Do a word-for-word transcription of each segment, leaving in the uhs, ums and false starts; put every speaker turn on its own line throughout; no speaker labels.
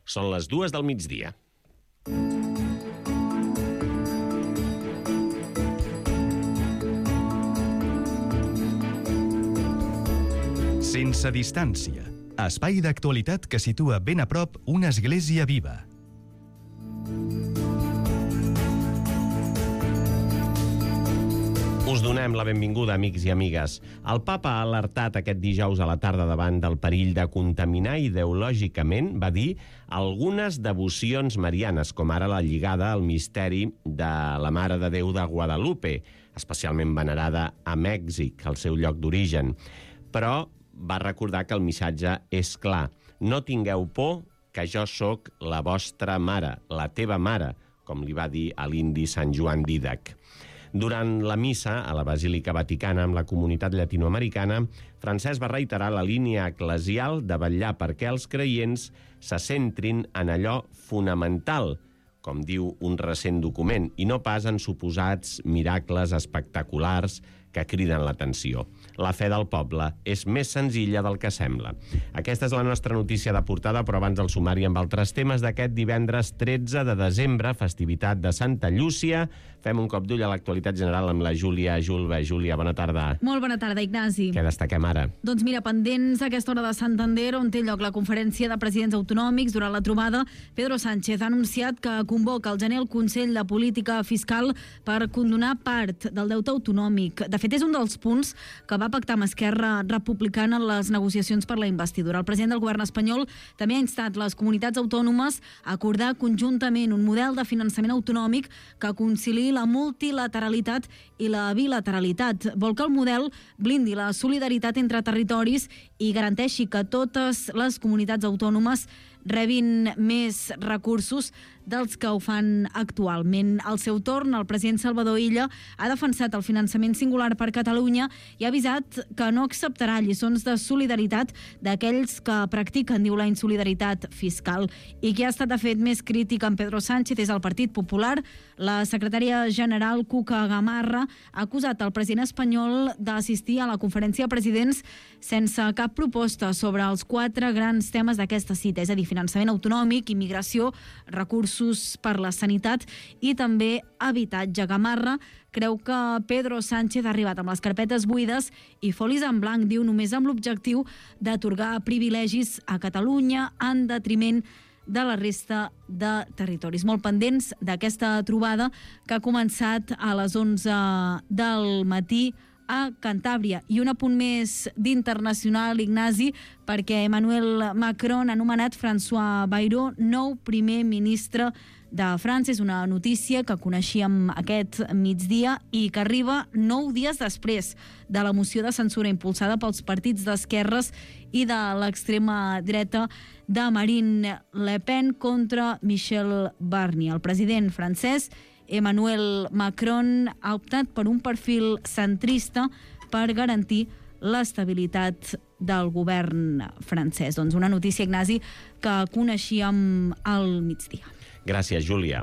Són les dues del migdia.
Sense distància. Espai d'actualitat que situa ben a prop una església viva.
Us donem la benvinguda, amics i amigues. El papa ha alertat aquest dijous a la tarda davant del perill de contaminar ideològicament, va dir, algunes devocions marianes, com ara la lligada al misteri de la Mare de Déu de Guadalupe, especialment venerada a Mèxic, el seu lloc d'origen. Però va recordar que el missatge és clar. No tingueu por, que jo sóc la vostra mare, la teva mare, com li va dir a l'indi Sant Joan Dídac. Durant la missa a la Basílica Vaticana amb la comunitat llatinoamericana, Francesc va reiterar la línia eclesial de vetllar perquè els creients se centrin en allò fonamental, com diu un recent document, i no pas en suposats miracles espectaculars que criden l'atenció. La fe del poble és més senzilla del que sembla. Aquesta és la nostra notícia de portada, però abans el sumari amb altres temes d'aquest divendres tretze de desembre, festivitat de Santa Llúcia. Fem un cop d'ull a l'actualitat general amb la Júlia Julve. Júlia, bona tarda.
Molt bona tarda, Ignasi.
Què destaquem ara?
Doncs mira, pendents a aquesta hora de Santander, on té lloc la conferència de presidents autonòmics. Durant la trobada, Pedro Sánchez ha anunciat que convoca al gener el Consell de Política Fiscal per condonar part del deute autonòmic. De fet, és un dels punts que va pactar amb Esquerra Republicana en les negociacions per la investidura. El president del govern espanyol també ha instat les comunitats autònomes a acordar conjuntament un model de finançament autonòmic que conciliï la multilateralitat i la bilateralitat. Vol que el model blindi la solidaritat entre territoris i garanteixi que totes les comunitats autònomes rebin més recursos dels que ho fan actualment. Al seu torn, el president Salvador Illa ha defensat el finançament singular per Catalunya i ha avisat que no acceptarà lliçons de solidaritat d'aquells que practiquen, diu, la insolidaritat fiscal. I qui ha estat, de fet, més crític amb Pedro Sánchez és el Partit Popular. La secretària general Cuca Gamarra ha acusat el president espanyol d'assistir a la conferència de presidents sense cap proposta sobre els quatre grans temes d'aquesta cita, és a dir, finançament autonòmic, immigració, recursos per la sanitat i també habitatge. Gamarra creu que Pedro Sánchez ha arribat amb les carpetes buides i folis en blanc, diu, només amb l'objectiu d'atorgar privilegis a Catalunya en detriment de la resta de territoris. Molt pendents d'aquesta trobada que ha començat a les onze del matí a Cantàbria. I un apunt més d'internacional, Ignasi, perquè Emmanuel Macron ha nomenat François Bayrou nou primer ministre de França. És una notícia que coneixíem aquest migdia i que arriba nou dies després de la moció de censura impulsada pels partits d'esquerres i de l'extrema dreta de Marine Le Pen contra Michel Barnier. El president francès Emmanuel Macron ha optat per un perfil centrista per garantir l'estabilitat del govern francès. Doncs una notícia, Ignasi, que coneixíem al migdia.
Gràcies, Júlia.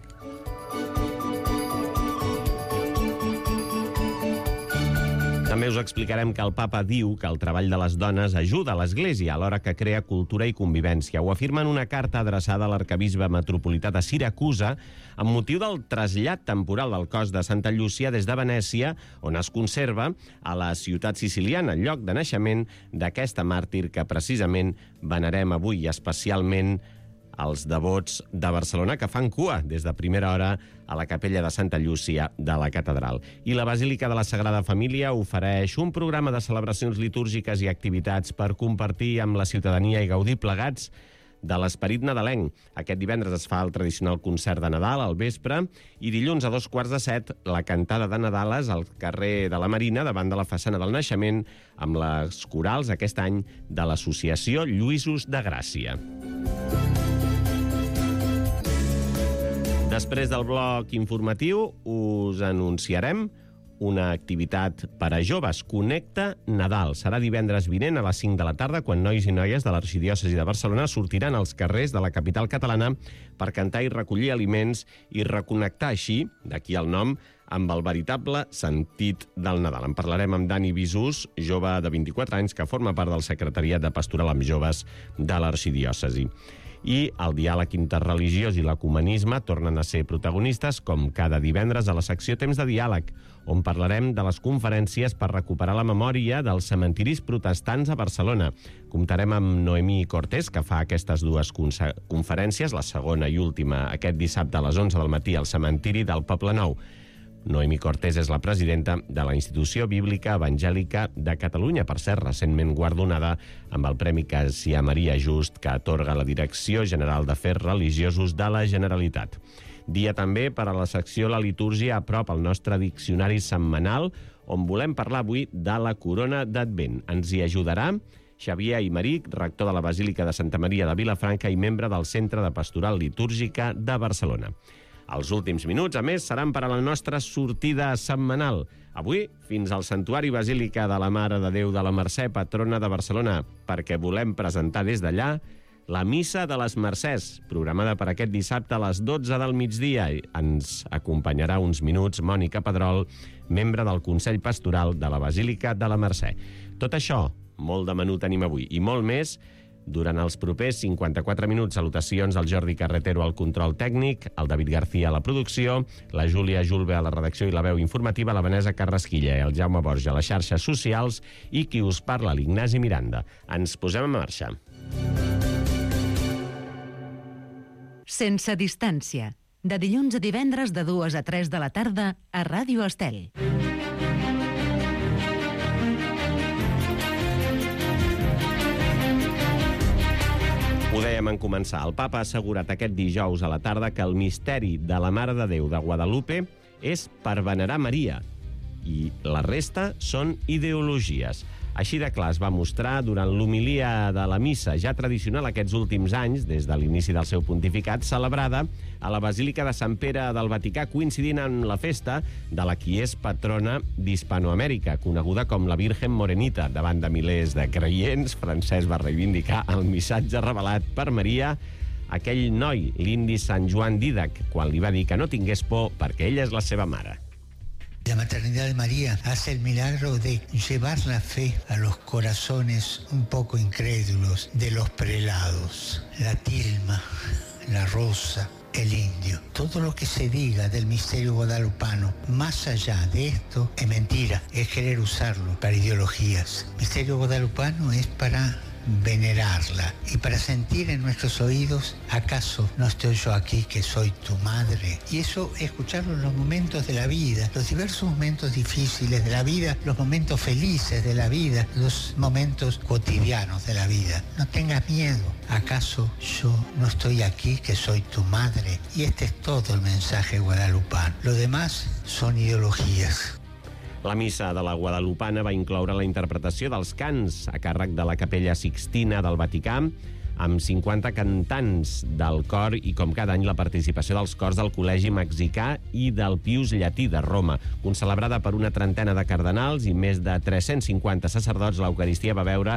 També us explicarem que el papa diu que el treball de les dones ajuda a l'Església alhora que crea cultura i convivència. Ho afirma en una carta adreçada a l'arquebisbe metropolità de Siracusa amb motiu del trasllat temporal del cos de Santa Llúcia des de Venècia, on es conserva, a la ciutat siciliana, lloc de naixement d'aquesta màrtir que precisament venerem avui, especialment els devots de Barcelona, que fan cua des de primera hora a la capella de Santa Llúcia de la catedral. I la Basílica de la Sagrada Família ofereix un programa de celebracions litúrgiques i activitats per compartir amb la ciutadania i gaudir plegats de l'esperit nadalenc. Aquest divendres es fa el tradicional concert de Nadal al vespre i dilluns a dos quarts de set la cantada de Nadales al carrer de la Marina davant de la façana del Naixement amb les corals aquest any de l'associació Lluïsos de Gràcia. Després del bloc informatiu us anunciarem una activitat per a joves, Connecta Nadal. Serà divendres vinent a les cinc de la tarda quan nois i noies de l'Arxidiòcesi de Barcelona sortiran als carrers de la capital catalana per cantar i recollir aliments i reconnectar així, d'aquí el nom, amb el veritable sentit del Nadal. En parlarem amb Dani Bisús, jove de vint-i-quatre anys que forma part del secretariat de Pastoral amb Joves de l'Arxidiòcesi. I el diàleg interreligiós i l'ecumenisme tornen a ser protagonistes, com cada divendres a la secció Temps de Diàleg, on parlarem de les conferències per recuperar la memòria dels cementiris protestants a Barcelona. Comptarem amb Noemí Cortés, que fa aquestes dues conferències, la segona i última aquest dissabte a les onze del matí al cementiri del Poble Nou. Noemí Cortés és la presidenta de la Institució Bíblica Evangèlica de Catalunya, per cert, recentment guardonada amb el Premi Cassià Maria Just, que atorga la Direcció General d'Afers Religiosos de la Generalitat. Dia també per a la secció La Litúrgia a prop, al nostre diccionari setmanal, on volem parlar avui de la corona d'Advent. Ens hi ajudarà Xavier Aymeric, rector de la Basílica de Santa Maria de Vilafranca i membre del Centre de Pastoral Litúrgica de Barcelona. Els últims minuts, a més, seran per a la nostra sortida setmanal. Avui, fins al Santuari Basílica de la Mare de Déu de la Mercè, patrona de Barcelona, perquè volem presentar des d'allà la Missa de les Mercès, programada per aquest dissabte a les dotze del migdia. Ens acompanyarà uns minuts Mònica Pedrol, membre del Consell Pastoral de la Basílica de la Mercè. Tot això, molt de menú tenim avui, i molt més durant els propers cinquanta-quatre minuts. Salutacions al Jordi Carretero al control tècnic, al David García a la producció, la Júlia Julve a la redacció i la veu informativa, la Vanessa Carrasquilla i el Jaume Borja a les xarxes socials i qui us parla, l'Ignasi Miranda. Ens posem en marxa.
Sense distància. De dilluns a divendres de dues a tres de la tarda a Ràdio Estel.
Ho dèiem en començar. El papa ha assegurat aquest dijous a la tarda que el misteri de la Mare de Déu de Guadalupe és per venerar Maria i la resta són ideologies. Així de clar es va mostrar durant l'homilia de la missa, ja tradicional aquests últims anys, des de l'inici del seu pontificat, celebrada a la Basílica de Sant Pere del Vaticà, coincidint amb la festa de la qui és patrona d'Hispanoamèrica, coneguda com la Virgen Morenita. Davant de milers de creients, Francesc va reivindicar el missatge revelat per Maria, aquell noi, l'indi Sant Joan Dídac, quan li va dir que no tingués por perquè ella és la seva mare.
La maternidad de María hace el milagro de llevar la fe a los corazones un poco incrédulos de los prelados. La tilma, la rosa, el indio. Todo lo que se diga del misterio guadalupano, más allá de esto, es mentira, es querer usarlo para ideologías. El misterio guadalupano es para venerarla y para sentir en nuestros oídos, ¿acaso no estoy yo aquí que soy tu madre? Y eso, escucharlo en los momentos de la vida, los diversos momentos difíciles de la vida, los momentos felices de la vida, los momentos cotidianos de la vida. No tengas miedo, ¿acaso yo no estoy aquí que soy tu madre? Y este es todo el mensaje guadalupano. Lo demás son ideologías.
La missa de la Guadalupana va incloure la interpretació dels cants a càrrec de la Capella Sixtina del Vaticà, amb cinquanta cantants del cor i, com cada any, la participació dels cors del Col·legi Mexicà i del Pius Llatí de Roma. Concelebrada per una trentena de cardenals i més de tres-cents cinquanta sacerdots, l'Eucaristia va veure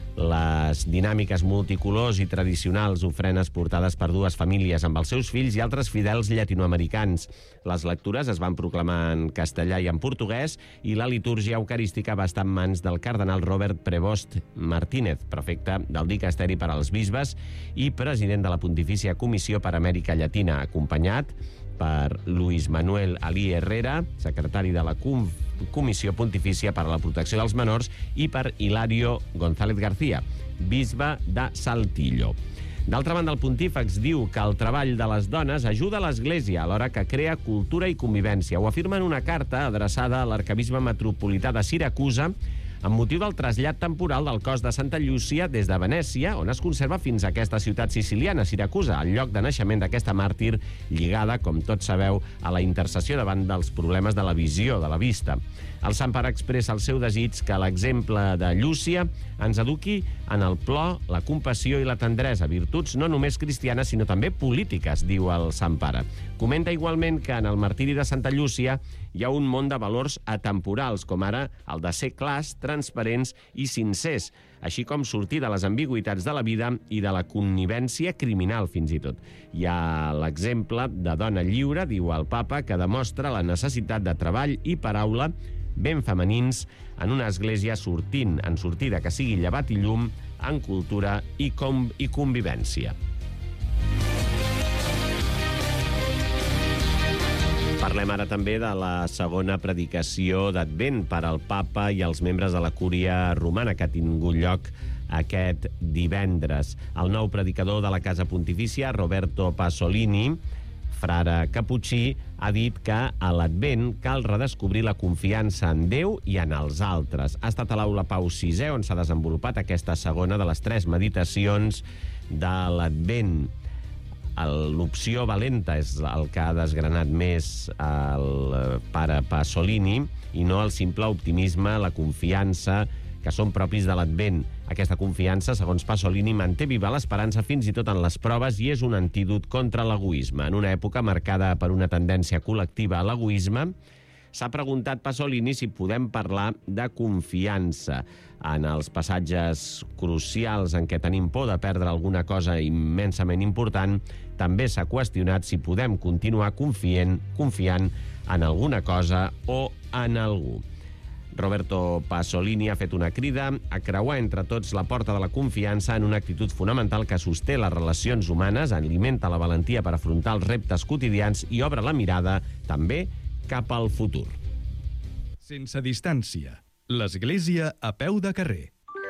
les dinàmiques multicolors i tradicionals ofrenes portades per dues famílies amb els seus fills i altres fidels llatinoamericans. Les lectures es van proclamar en castellà i en portuguès i la litúrgia eucarística va estar en mans del cardenal Robert Prevost Martínez, prefecte del Dicasteri per als Bisbes i president de la Pontifícia Comissió per Amèrica Llatina, acompanyat per Luis Manuel Alí Herrera, secretari de la Com Comissió Pontifícia per a la Protecció dels Menors, i per Hilario González García, bisbe de Saltillo. D'altra banda, el pontífex diu que el treball de les dones ajuda a l'Església alhora que crea cultura i convivència. Ho afirma en una carta adreçada a l'arquebisbe metropolità de Siracusa amb motiu del trasllat temporal del cos de Santa Llúcia des de Venècia, on es conserva fins a aquesta ciutat siciliana, Siracusa, el lloc de naixement d'aquesta màrtir lligada, com tots sabeu, a la intercessió davant dels problemes de la visió, de la vista. El Sant Pare expressa el seu desig que l'exemple de Llúcia ens eduqui en el plor, la compassió i la tendresa, virtuts no només cristianes, sinó també polítiques, diu el Sant Pare. Comenta igualment que en el martiri de Santa Llúcia hi ha un món de valors atemporals, com ara el de ser clars, transparents i sincers, així com sortir de les ambigüitats de la vida i de la connivència criminal, fins i tot. Hi ha l'exemple de dona lliure, diu el papa, que demostra la necessitat de treball i paraula ben femenins en una església sortint, en sortida que sigui llevat i llum, en cultura i, com, i convivència. Parlem ara també de la segona predicació d'Advent per al papa i els membres de la cúria romana que ha tingut lloc aquest divendres. El nou predicador de la Casa Pontifícia, Roberto Pasolini, frare caputxí, ha dit que a l'Advent cal redescobrir la confiança en Déu i en els altres. Ha estat a l'Aula Pau sisè on s'ha desenvolupat aquesta segona de les tres meditacions de l'Advent. L'opció valenta és el que ha desgranat més el pare Pasolini i no el simple optimisme, la confiança que són propis de l'Advent. Aquesta confiança, segons Pasolini, manté viva l'esperança fins i tot en les proves i és un antídot contra l'egoisme. En una època marcada per una tendència col·lectiva a l'egoisme, s'ha preguntat Pasolini si podem parlar de confiança. En els passatges crucials en què tenim por de perdre alguna cosa immensament important, també s'ha qüestionat si podem continuar confiant, confiant en alguna cosa o en algú. Roberto Pasolini ha fet una crida a creuar entre tots la porta de la confiança en una actitud fonamental que sosté les relacions humanes, alimenta la valentia per afrontar els reptes quotidians i obre la mirada també cap al futur.
Sense distància. L'Església a peu de carrer.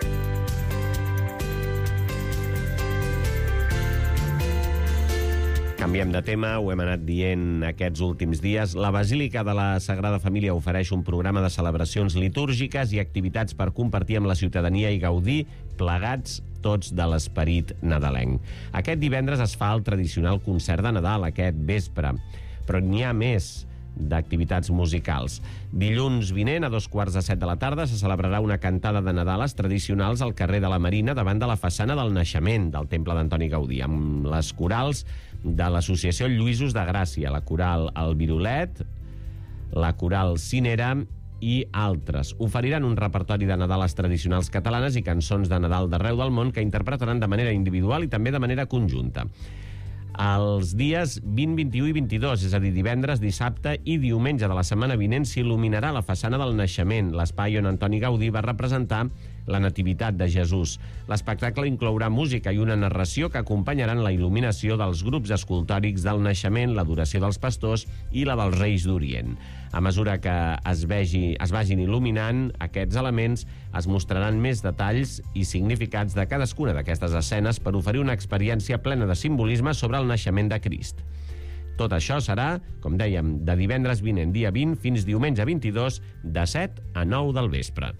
Canviem de tema, ho hem anat dient aquests últims dies. La Basílica de la Sagrada Família ofereix un programa de celebracions litúrgiques i activitats per compartir amb la ciutadania i gaudir plegats tots de l'esperit nadalenc. Aquest divendres es fa el tradicional concert de Nadal, aquest vespre, però n'hi ha més d'activitats musicals. Dilluns vinent, a dos quarts de set de la tarda, se celebrarà una cantada de Nadales tradicionals al carrer de la Marina davant de la façana del naixement del Temple d'Antoni Gaudí, amb les corals de l'Associació Lluïsos de Gràcia, la coral El Virolet, la coral Cinera i altres. Oferiran un repertori de Nadales tradicionals catalanes i cançons de Nadal d'arreu del món que interpretaran de manera individual i també de manera conjunta. Els dies vint, vint-i-u i vint-i-dos, és a dir, divendres, dissabte i diumenge de la setmana vinent, s'il·luminarà la façana del naixement, l'espai on Antoni Gaudí va representar la nativitat de Jesús. L'espectacle inclourà música i una narració que acompanyaran la il·luminació dels grups escultòrics del naixement, l'adoració dels pastors i la dels Reis d'Orient. A mesura que es, vegi, es vagin il·luminant aquests elements, es mostraran més detalls i significats de cadascuna d'aquestes escenes per oferir una experiència plena de simbolisme sobre el naixement de Crist. Tot això serà, com dèiem, de divendres vinent, dia vint, fins diumenge vint-i-dos, de set a nou del vespre.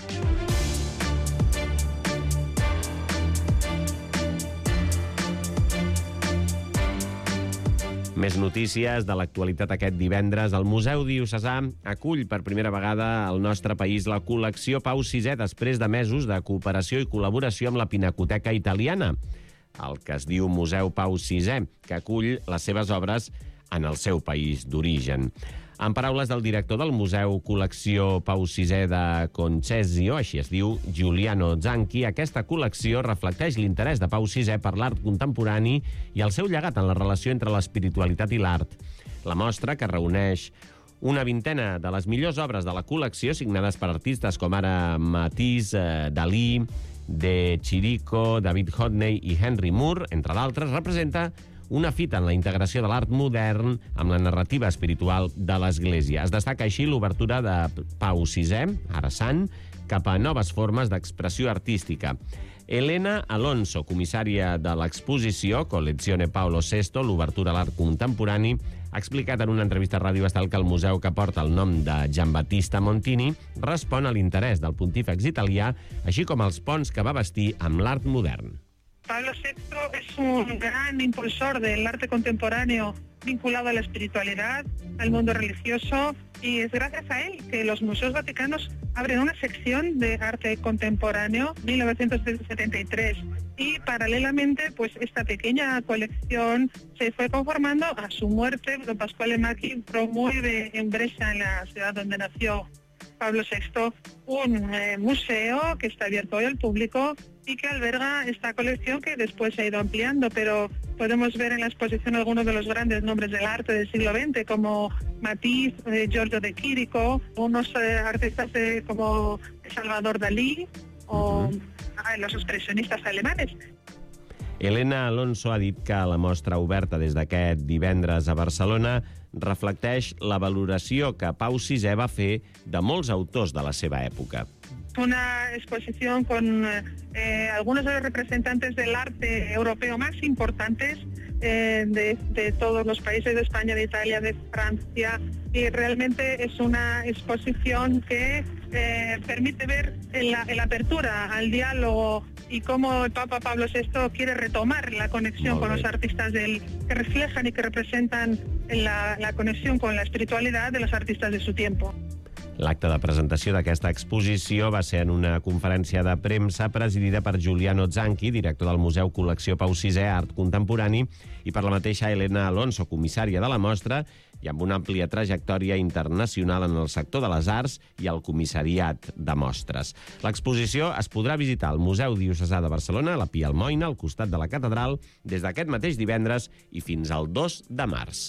Més notícies de l'actualitat aquest divendres. El Museu Diocesà acull per primera vegada al nostre país la col·lecció Pau sisè després de mesos de cooperació i col·laboració amb la Pinacoteca Italiana, el que es diu Museu Pau sisè, que acull les seves obres en el seu país d'origen. En paraules del director del Museu Col·lecció Pau sisè de Concesio, així es diu, Giuliano Zanchi, aquesta col·lecció reflecteix l'interès de Pau sisè per l'art contemporani i el seu llegat en la relació entre l'espiritualitat i l'art. La mostra, que reuneix una vintena de les millors obres de la col·lecció, signades per artistes com ara Matisse, Dalí, De Chirico, David Hodney i Henry Moore, entre d'altres, representa una fita en la integració de l'art modern amb la narrativa espiritual de l'Església. Es destaca així l'obertura de Pau sisè, ara sant, cap a noves formes d'expressió artística. Elena Alonso, comissària de l'exposició Collezione Paolo sesto, l'obertura a l'art contemporani, ha explicat en una entrevista a Ràdio Estel que el museu, que porta el nom de Giambattista Montini, respon a l'interès del pontífex italià, així com els ponts que va bastir amb l'art modern.
Pablo sexto es un gran impulsor del arte contemporáneo vinculado a la espiritualidad, al mundo religioso, y es gracias a él que los museos vaticanos abren una sección de arte contemporáneo mil novecientos setenta y tres. Y paralelamente, pues esta pequeña colección se fue conformando. A su muerte, don Pasquale Macchi promueve en Brescia, en la ciudad donde nació Pablo sexto, un eh, museo que está abierto hoy al público y que alberga esta colección que después se ha ido ampliando, pero podemos ver en la exposición algunos de los grandes nombres del arte del siglo veinte, como Matisse, eh, Giorgio de Chirico, unos eh, artistas eh, como Salvador Dalí o uh-huh. los expresionistas alemanes.
Elena Alonso ha dit que la mostra oberta des d'aquest divendres a Barcelona reflecteix la valoració que Pau sisè va fer de molts autors de la seva època.
Una exposición con eh, algunos de los representantes del arte europeo más importantes eh, de, de todos los países de España, de Italia, de Francia, y realmente es una exposición que eh, permite ver en la, en la apertura al diálogo y cómo el Papa Pablo sexto quiere retomar la conexión con los artistas del, que reflejan y que representan la, la conexión con la espiritualidad de los artistas de su tiempo.
L'acte de presentació d'aquesta exposició va ser en una conferència de premsa presidida per Giuliano Zanchi, director del Museu Col·lecció Pau sisè Art Contemporani, i per la mateixa Elena Alonso, comissària de la mostra, i amb una àmplia trajectòria internacional en el sector de les arts i el comissariat de mostres. L'exposició es podrà visitar al Museu Diocesà de Barcelona, a la Pia Almoina, al costat de la catedral, des d'aquest mateix divendres i fins al dos de març.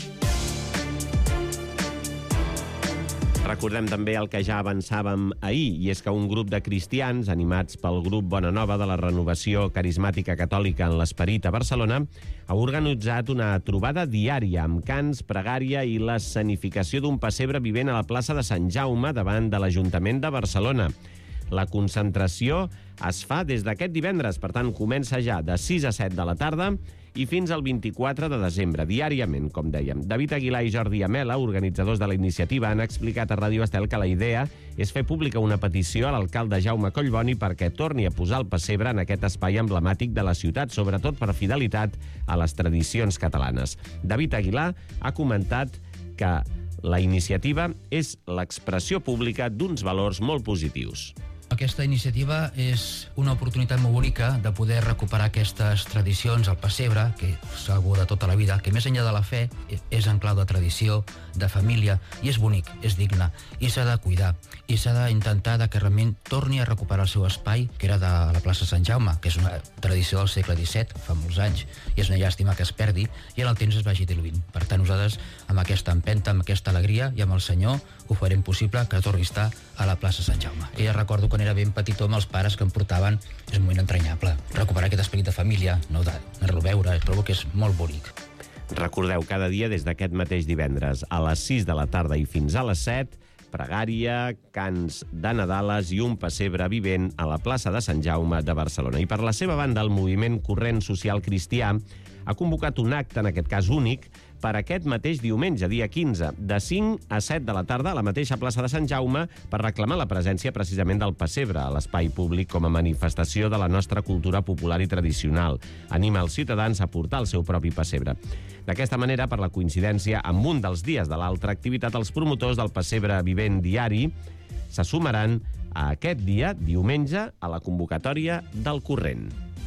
Recordem també el que ja avançàvem ahir, i és que un grup de cristians, animats pel grup Bona Nova de la Renovació Carismàtica Catòlica en l'Esperit a Barcelona, ha organitzat una trobada diària amb cants, pregària i l'escenificació d'un pessebre vivent a la plaça de Sant Jaume davant de l'Ajuntament de Barcelona. La concentració es fa des d'aquest divendres, per tant, comença ja de sis a set de la tarda i fins al vint-i-quatre de desembre, diàriament, com dèiem. David Aguilar i Jordi Amela, organitzadors de la iniciativa, han explicat a Ràdio Estel que la idea és fer pública una petició a l'alcalde Jaume Collboni perquè torni a posar el pessebre en aquest espai emblemàtic de la ciutat, sobretot per fidelitat a les tradicions catalanes. David Aguilar ha comentat que la iniciativa és l'expressió pública d'uns valors molt positius.
Aquesta iniciativa és una oportunitat molt bonica de poder recuperar aquestes tradicions, el pessebre, que és algo de tota la vida, que més enllà de la fe és en clau de tradició, de família, i és bonic, és digne, i s'ha de cuidar, i s'ha d'intentar que realment torni a recuperar el seu espai, que era de la plaça Sant Jaume, que és una tradició del segle disset, fa molts anys, i és una llàstima que es perdi, i en el temps es vagi diluint. Per tant, nosaltres, amb aquesta empenta, amb aquesta alegria, i amb el Senyor, ho farem possible que torni a estar a la plaça Sant Jaume. I ja recordo quan era ben petitó amb els pares que em portaven, és un moment entranyable. Recuperar aquest esperit de família, no d'anar-lo a veure, trobo que és molt bonic.
Recordeu, cada dia des d'aquest mateix divendres a les sis de la tarda i fins a les set, pregària, cants de Nadales i un pessebre vivent a la plaça de Sant Jaume de Barcelona. I per la seva banda, el moviment Corrent Social Cristià ha convocat un acte, en aquest cas únic, per aquest mateix diumenge, dia quinze, de cinc a set de la tarda a la mateixa plaça de Sant Jaume per reclamar la presència precisament del pessebre a l'espai públic com a manifestació de la nostra cultura popular i tradicional. Anima els ciutadans a portar el seu propi pessebre. D'aquesta manera, per la coincidència amb un dels dies de l'altra activitat, els promotors del pessebre vivent diari se sumaran a aquest dia, diumenge, a la convocatòria del Corrent.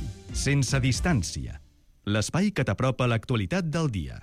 Sense distància. L'espai que t'apropa a l'actualitat del dia.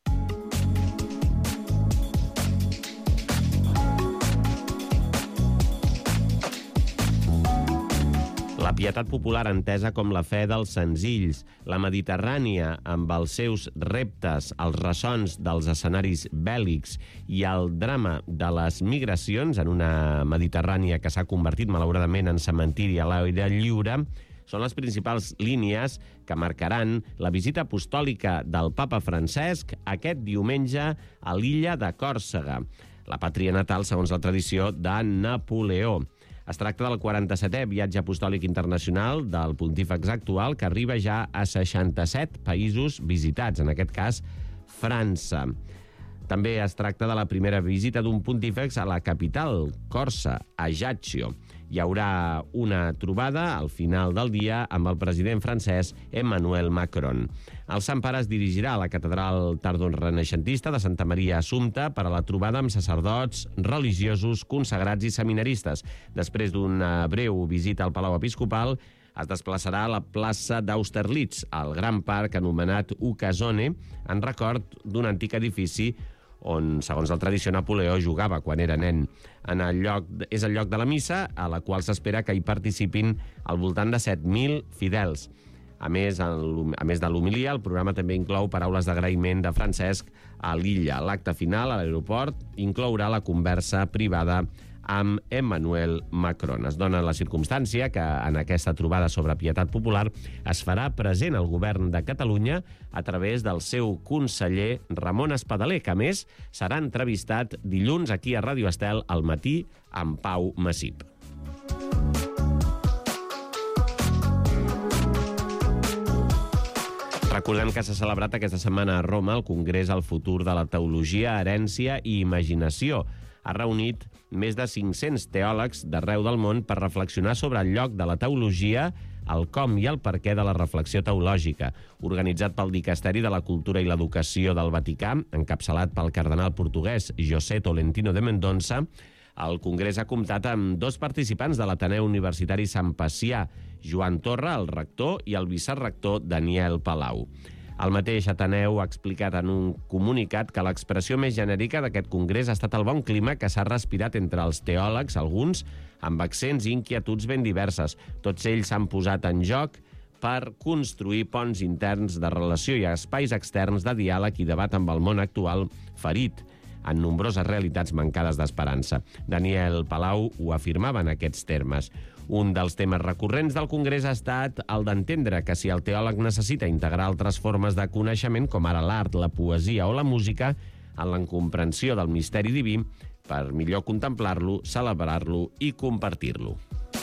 La pietat popular entesa com la fe dels senzills, la Mediterrània amb els seus reptes, els ressons dels escenaris bèl·lics i el drama de les migracions en una Mediterrània que s'ha convertit malauradament en cementiri a l'aire lliure, són les principals línies que marcaran la visita apostòlica del papa Francesc aquest diumenge a l'illa de Còrsega, la pàtria natal, segons la tradició, de Napoleó. Es tracta del quaranta-setè viatge apostòlic internacional del pontífex actual, que arriba ja a seixanta-set països visitats, en aquest cas França. També es tracta de la primera visita d'un pontífex a la capital, Còrsega, Ajaccio. Hi haurà una trobada al final del dia amb el president francès Emmanuel Macron. El Sant Pare es dirigirà a la catedral tardorrenaixentista de Santa Maria Assumpta per a la trobada amb sacerdots, religiosos, consagrats i seminaristes. Després d'una breu visita al Palau Episcopal, es desplaçarà a la plaça d'Austerlitz, al gran parc anomenat Ucasone, en record d'un antic edifici on, segons la tradició, Napoleó jugava quan era nen. En el lloc, és el lloc de la missa, a la qual s'espera que hi participin al voltant de set mil fidels. A més, el, a més de l'homilia, el programa també inclou paraules d'agraïment de Francesc a l'illa. L'acte final, a l'aeroport, inclourà la conversa privada amb Emmanuel Macron. Es dona la circumstància que en aquesta trobada sobre pietat popular es farà present el govern de Catalunya a través del seu conseller Ramon Espadaler, que a més serà entrevistat dilluns aquí a Ràdio Estel al matí amb Pau Massip. Recordem que s'ha celebrat aquesta setmana a Roma el Congrés al Futur de la Teologia, Herència i Imaginació. Ha reunit més de cinc-cents teòlegs d'arreu del món per reflexionar sobre el lloc de la teologia, el com i el per què de la reflexió teològica. Organitzat pel Dicasteri de la Cultura i l'Educació del Vaticà, encapçalat pel cardenal portuguès José Tolentino de Mendonça, el Congrés ha comptat amb dos participants de l'Ateneu Universitari Sant Pacià, Joan Torra, el rector, i el vicerrector Daniel Palau. El mateix Ateneu ha explicat en un comunicat que l'expressió més genèrica d'aquest congrés ha estat el bon clima que s'ha respirat entre els teòlegs, alguns amb accents i inquietuds ben diverses. Tots ells s'han posat en joc per construir ponts interns de relació i espais externs de diàleg i debat amb el món actual ferit en nombroses realitats mancades d'esperança. Daniel Palau ho afirmava en aquests termes. Un dels temes recurrents del Congrés ha estat el d'entendre que si el teòleg necessita integrar altres formes de coneixement, com ara l'art, la poesia o la música, en la comprensió del misteri diví, per millor contemplar-lo, celebrar-lo i compartir-lo.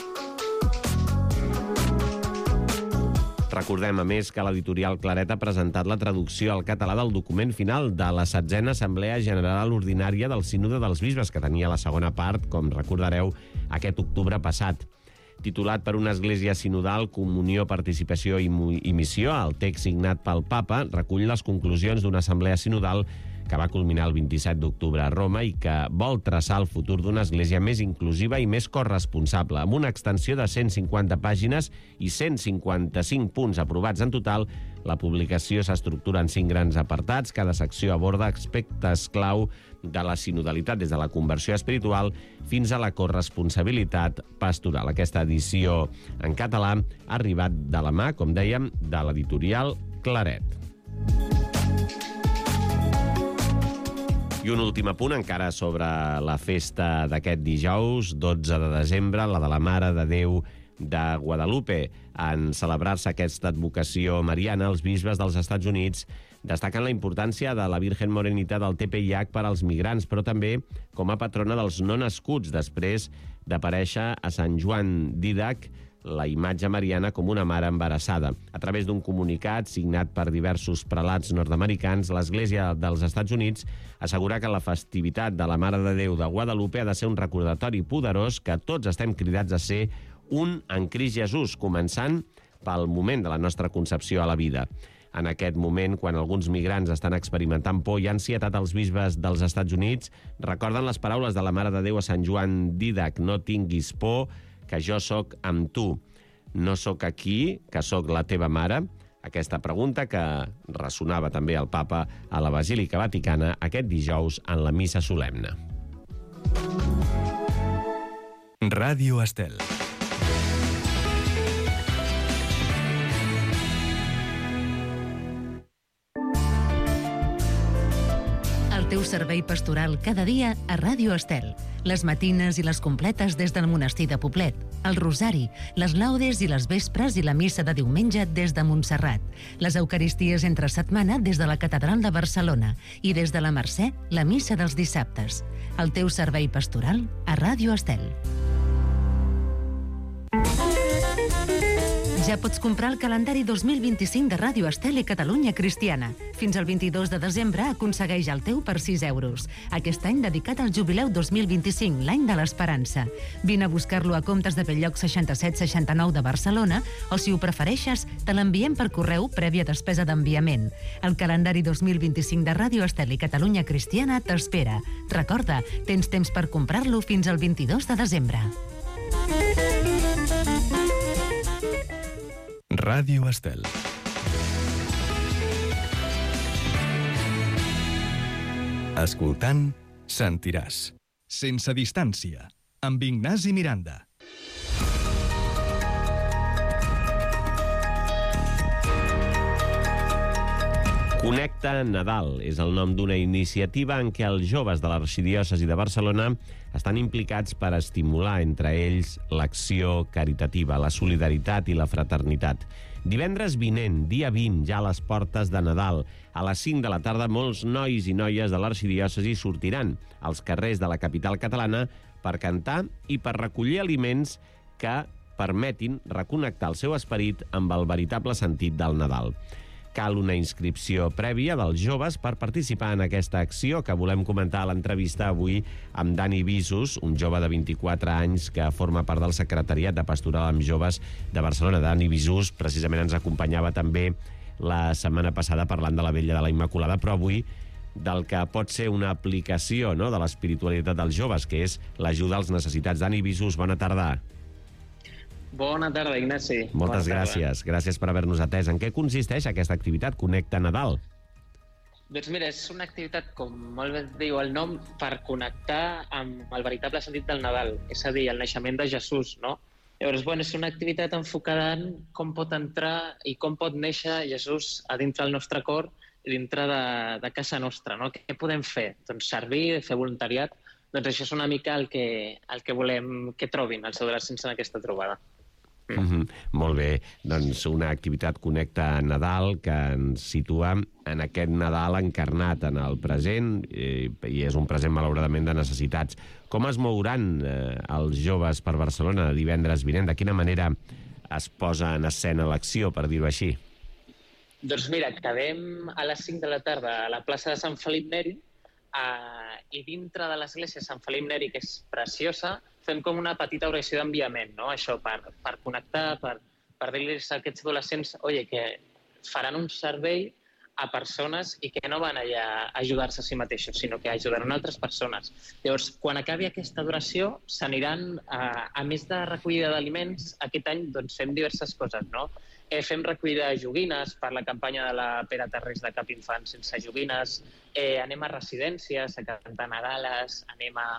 Recordem, a més, que l'editorial Claret ha presentat la traducció al català del document final de la setzena Assemblea General Ordinària del Sínode dels Bisbes, que tenia la segona part, com recordareu, aquest octubre passat. Titulat per una església sinodal, comunió, participació i missió, el text signat pel Papa recull les conclusions d'una assemblea sinodal que va culminar el vint-i-set d'octubre a Roma i que vol traçar el futur d'una església més inclusiva i més corresponsable. Amb una extensió de cent cinquanta pàgines i cent cinquanta-cinc punts aprovats en total, la publicació s'estructura en cinc grans apartats. Cada secció aborda aspectes clau de la sinodalitat, des de la conversió espiritual fins a la corresponsabilitat pastoral. Aquesta edició en català ha arribat de la mà, com dèiem, de l'editorial Claret. I un últim apunt encara sobre la festa d'aquest dijous, dotze de desembre, la de la Mare de Déu de Guadalupe. En celebrar-se aquesta advocació mariana, els bisbes dels Estats Units destaquen la importància de la Virgen Morenita del T P I H per als migrants, però també com a patrona dels no nascuts, després d'aparèixer a Sant Joan d'Ídac la imatge mariana com una mare embarassada. A través d'un comunicat signat per diversos prelats nord-americans, l'Església dels Estats Units assegura que la festivitat de la Mare de Déu de Guadalupe ha de ser un recordatori poderós que tots estem cridats a ser un en Crist Jesús, començant pel moment de la nostra concepció a la vida. En aquest moment, quan alguns migrants estan experimentant por i ansietat, els bisbes dels Estats Units recorden les paraules de la Mare de Déu a Sant Joan d'Ídac: no tinguis por, que jo sóc amb tu. No sóc aquí, que sóc la teva mare? Aquesta pregunta que ressonava també el Papa a la Basílica Vaticana aquest dijous en la missa solemne.
Ràdio Estel.
El teu servei pastoral cada dia a Ràdio Estel. Les matines i les completes des del monestir de Poblet, el rosari, les laudes i les vespres i la missa de diumenge des de Montserrat, les eucaristies entre setmana des de la Catedral de Barcelona i des de la Mercè, la missa dels dissabtes. El teu servei pastoral a Ràdio Estel. Ja pots comprar el calendari dos mil vint-i-cinc de Ràdio Estel i Catalunya Cristiana. Fins al vint-i-dos de desembre aconsegueix el teu per sis euros. Aquest any dedicat al jubileu dos mil vint-i-cinc, l'any de l'esperança. Vine a buscar-lo a Comptes de Belllloc seixanta-set seixanta-nou de Barcelona o, si ho prefereixes, te l'enviem per correu prèvia despesa d'enviament. El calendari dos mil vint-i-cinc de Ràdio Estel i Catalunya Cristiana t'espera. Recorda, tens temps per comprar-lo fins al vint-i-dos de desembre.
Ràdio Estel. Escoltant, sentiràs. Sense distància, amb Ignasi Miranda.
Connecta Nadal és el nom d'una iniciativa en què els joves de l'arxidiòcesi de Barcelona estan implicats per estimular entre ells l'acció caritativa, la solidaritat i la fraternitat. Divendres vinent, dia vint, ja a les portes de Nadal, a les cinc de la tarda, molts nois i noies de l'arxidiòcesi sortiran als carrers de la capital catalana per cantar i per recollir aliments que permetin reconnectar el seu esperit amb el veritable sentit del Nadal. Cal una inscripció prèvia dels joves per participar en aquesta acció que volem comentar a l'entrevista avui amb Dani Visos, un jove de vint-i-quatre anys que forma part del secretariat de Pastoral amb Joves de Barcelona. Dani Visos precisament ens acompanyava també la setmana passada parlant de la Vella de la Immaculada, però avui del que pot ser una aplicació, no?, de l'espiritualitat dels joves, que és l'ajuda als necessitats. Dani Visos, bona tarda.
Bona tarda, Ignasi.
Moltes gràcies. Gràcies per haver-nos atès. En què consisteix aquesta activitat Connecta Nadal?
Doncs mira, és una activitat, com molt bé diu el nom, per connectar amb el veritable sentit del Nadal, és a dir, el naixement de Jesús, no? Llavors, bueno, és una activitat enfocada en com pot entrar i com pot néixer Jesús a dintre del nostre cor i dintre de, de casa nostra, no? Què podem fer? Doncs servir, fer voluntariat. Doncs això és una mica el que, el que volem que trobin els adolescents en aquesta trobada.
Mm -hmm. Molt bé, doncs una activitat Connecta Nadal que ens situa en aquest Nadal encarnat en el present i, i és un present malauradament de necessitats. Com es mouran eh, els joves per Barcelona divendres vinent? De quina manera es posa en escena l'acció, per dir-ho així?
Doncs mira, acabem a les cinc de la tarda a la plaça de Sant Felip Neri eh, i dintre de l'església de Sant Felip Neri, que és preciosa, fem com una petita oració d'enviament, no? Això, per, per connectar, per, per dir-los a aquests adolescents, oye, que faran un servei a persones i que no van allà a ajudar-se a si mateixos, sinó que ajudaran altres persones. Llavors, quan acabi aquesta adoració, s'aniran, a, a més de recollida d'aliments, aquest any doncs, fem diverses coses, no? Eh, fem recollida de joguines per la campanya de la Pere Tarrés de Cap Infant sense joguines, eh, anem a residències a cantar Nadales, anem a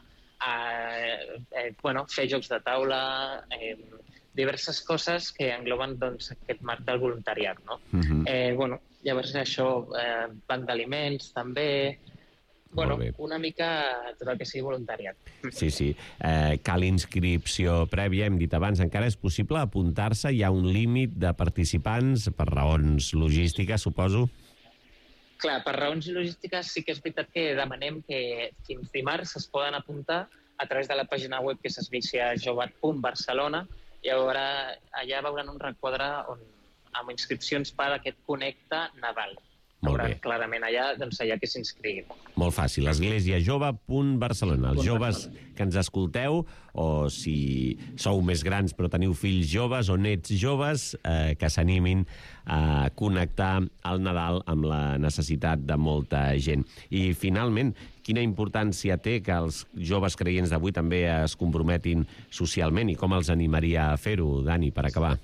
a eh, bueno, fer jocs de taula, eh, diverses coses que engloben doncs, aquest marc del voluntariat. No? Uh-huh. eh, bueno, llavors això, eh, banc d'aliments també, bueno, una mica tot el que sigui voluntariat.
Sí, sí. Eh, cal inscripció prèvia, hem dit abans. Encara és possible apuntar-se? Hi ha un límit de participants per raons logístiques, suposo?
Clar, per raons logístiques sí que és veritat que demanem que fins dimarts es poden apuntar a través de la pàgina web que és esglésiajove punt barcelona i llavors allà veuran un requadre on, amb inscripcions per a aquest Connecta Nadal.
Molt bé.
Clarament allà, doncs allà que s'inscriguin.
Molt fàcil, esglésiajove punt barcelona. Els joves que ens escolteu, o si sou més grans però teniu fills joves o nets joves, eh, que s'animin a connectar el Nadal amb la necessitat de molta gent. I, finalment, quina importància té que els joves creients d'avui també es comprometin socialment i com els animaria a fer-ho, Dani, per acabar?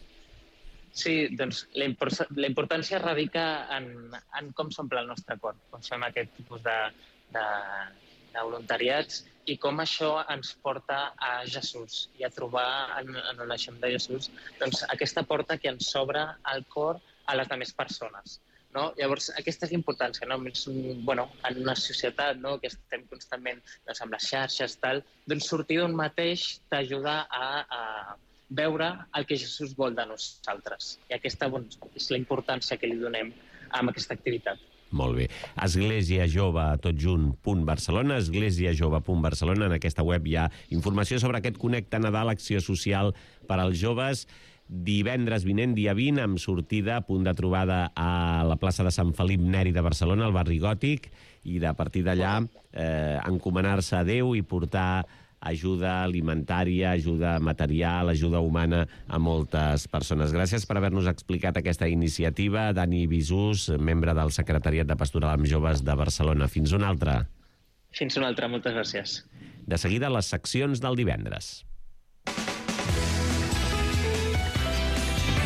Sí, doncs la, import la importància radica en, en com s'omple el nostre cor, com fem aquest tipus de, de, de voluntariats i com això ens porta a Jesús i a trobar en, en el naixement de Jesús doncs, aquesta porta que ens obre el cor a les altres persones. No? Llavors, aquesta és l'importància, no? Bueno, en una societat, no? Que estem constantment doncs, amb les xarxes, tal, doncs sortir d'un mateix t'ajuda a, a veure el que Jesús vol de nosaltres. I aquesta doncs, és la importància que li donem a aquesta activitat.
Molt bé. esglésiajove tot junt punt barcelona, esglésiajove punt barcelona. En aquesta web hi ha informació sobre aquest Connecta Nadal, acció social per als joves. Divendres vinent, dia vint, amb sortida, a punt de trobada a la plaça de Sant Felip Neri de Barcelona, al barri Gòtic, i de partir d'allà eh, encomanar-se a Déu i portar ajuda alimentària, ajuda material, ajuda humana a moltes persones. Gràcies per haver-nos explicat aquesta iniciativa. Dani Visos, membre del Secretariat de Pastoral amb Joves de Barcelona. Fins una altra.
Fins una altra, moltes gràcies.
De seguida, les seccions del divendres.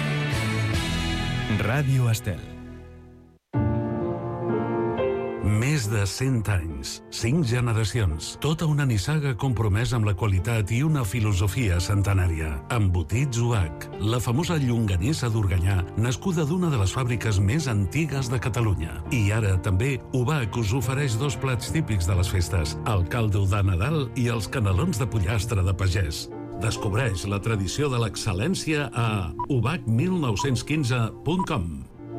Ràdio Estel. Més
Més de cent anys, cinc generacions, tota una nissaga compromesa amb la qualitat i una filosofia centenària. Embotits U H, la famosa llonganissa d'Organyà, nascuda d'una de les fàbriques més antigues de Catalunya. I ara també U H us ofereix dos plats típics de les festes, el caldo de Nadal i els canelons de pollastre de pagès. Descobreix la tradició de l'excel·lència a u h mil nou-cents quinze punt com.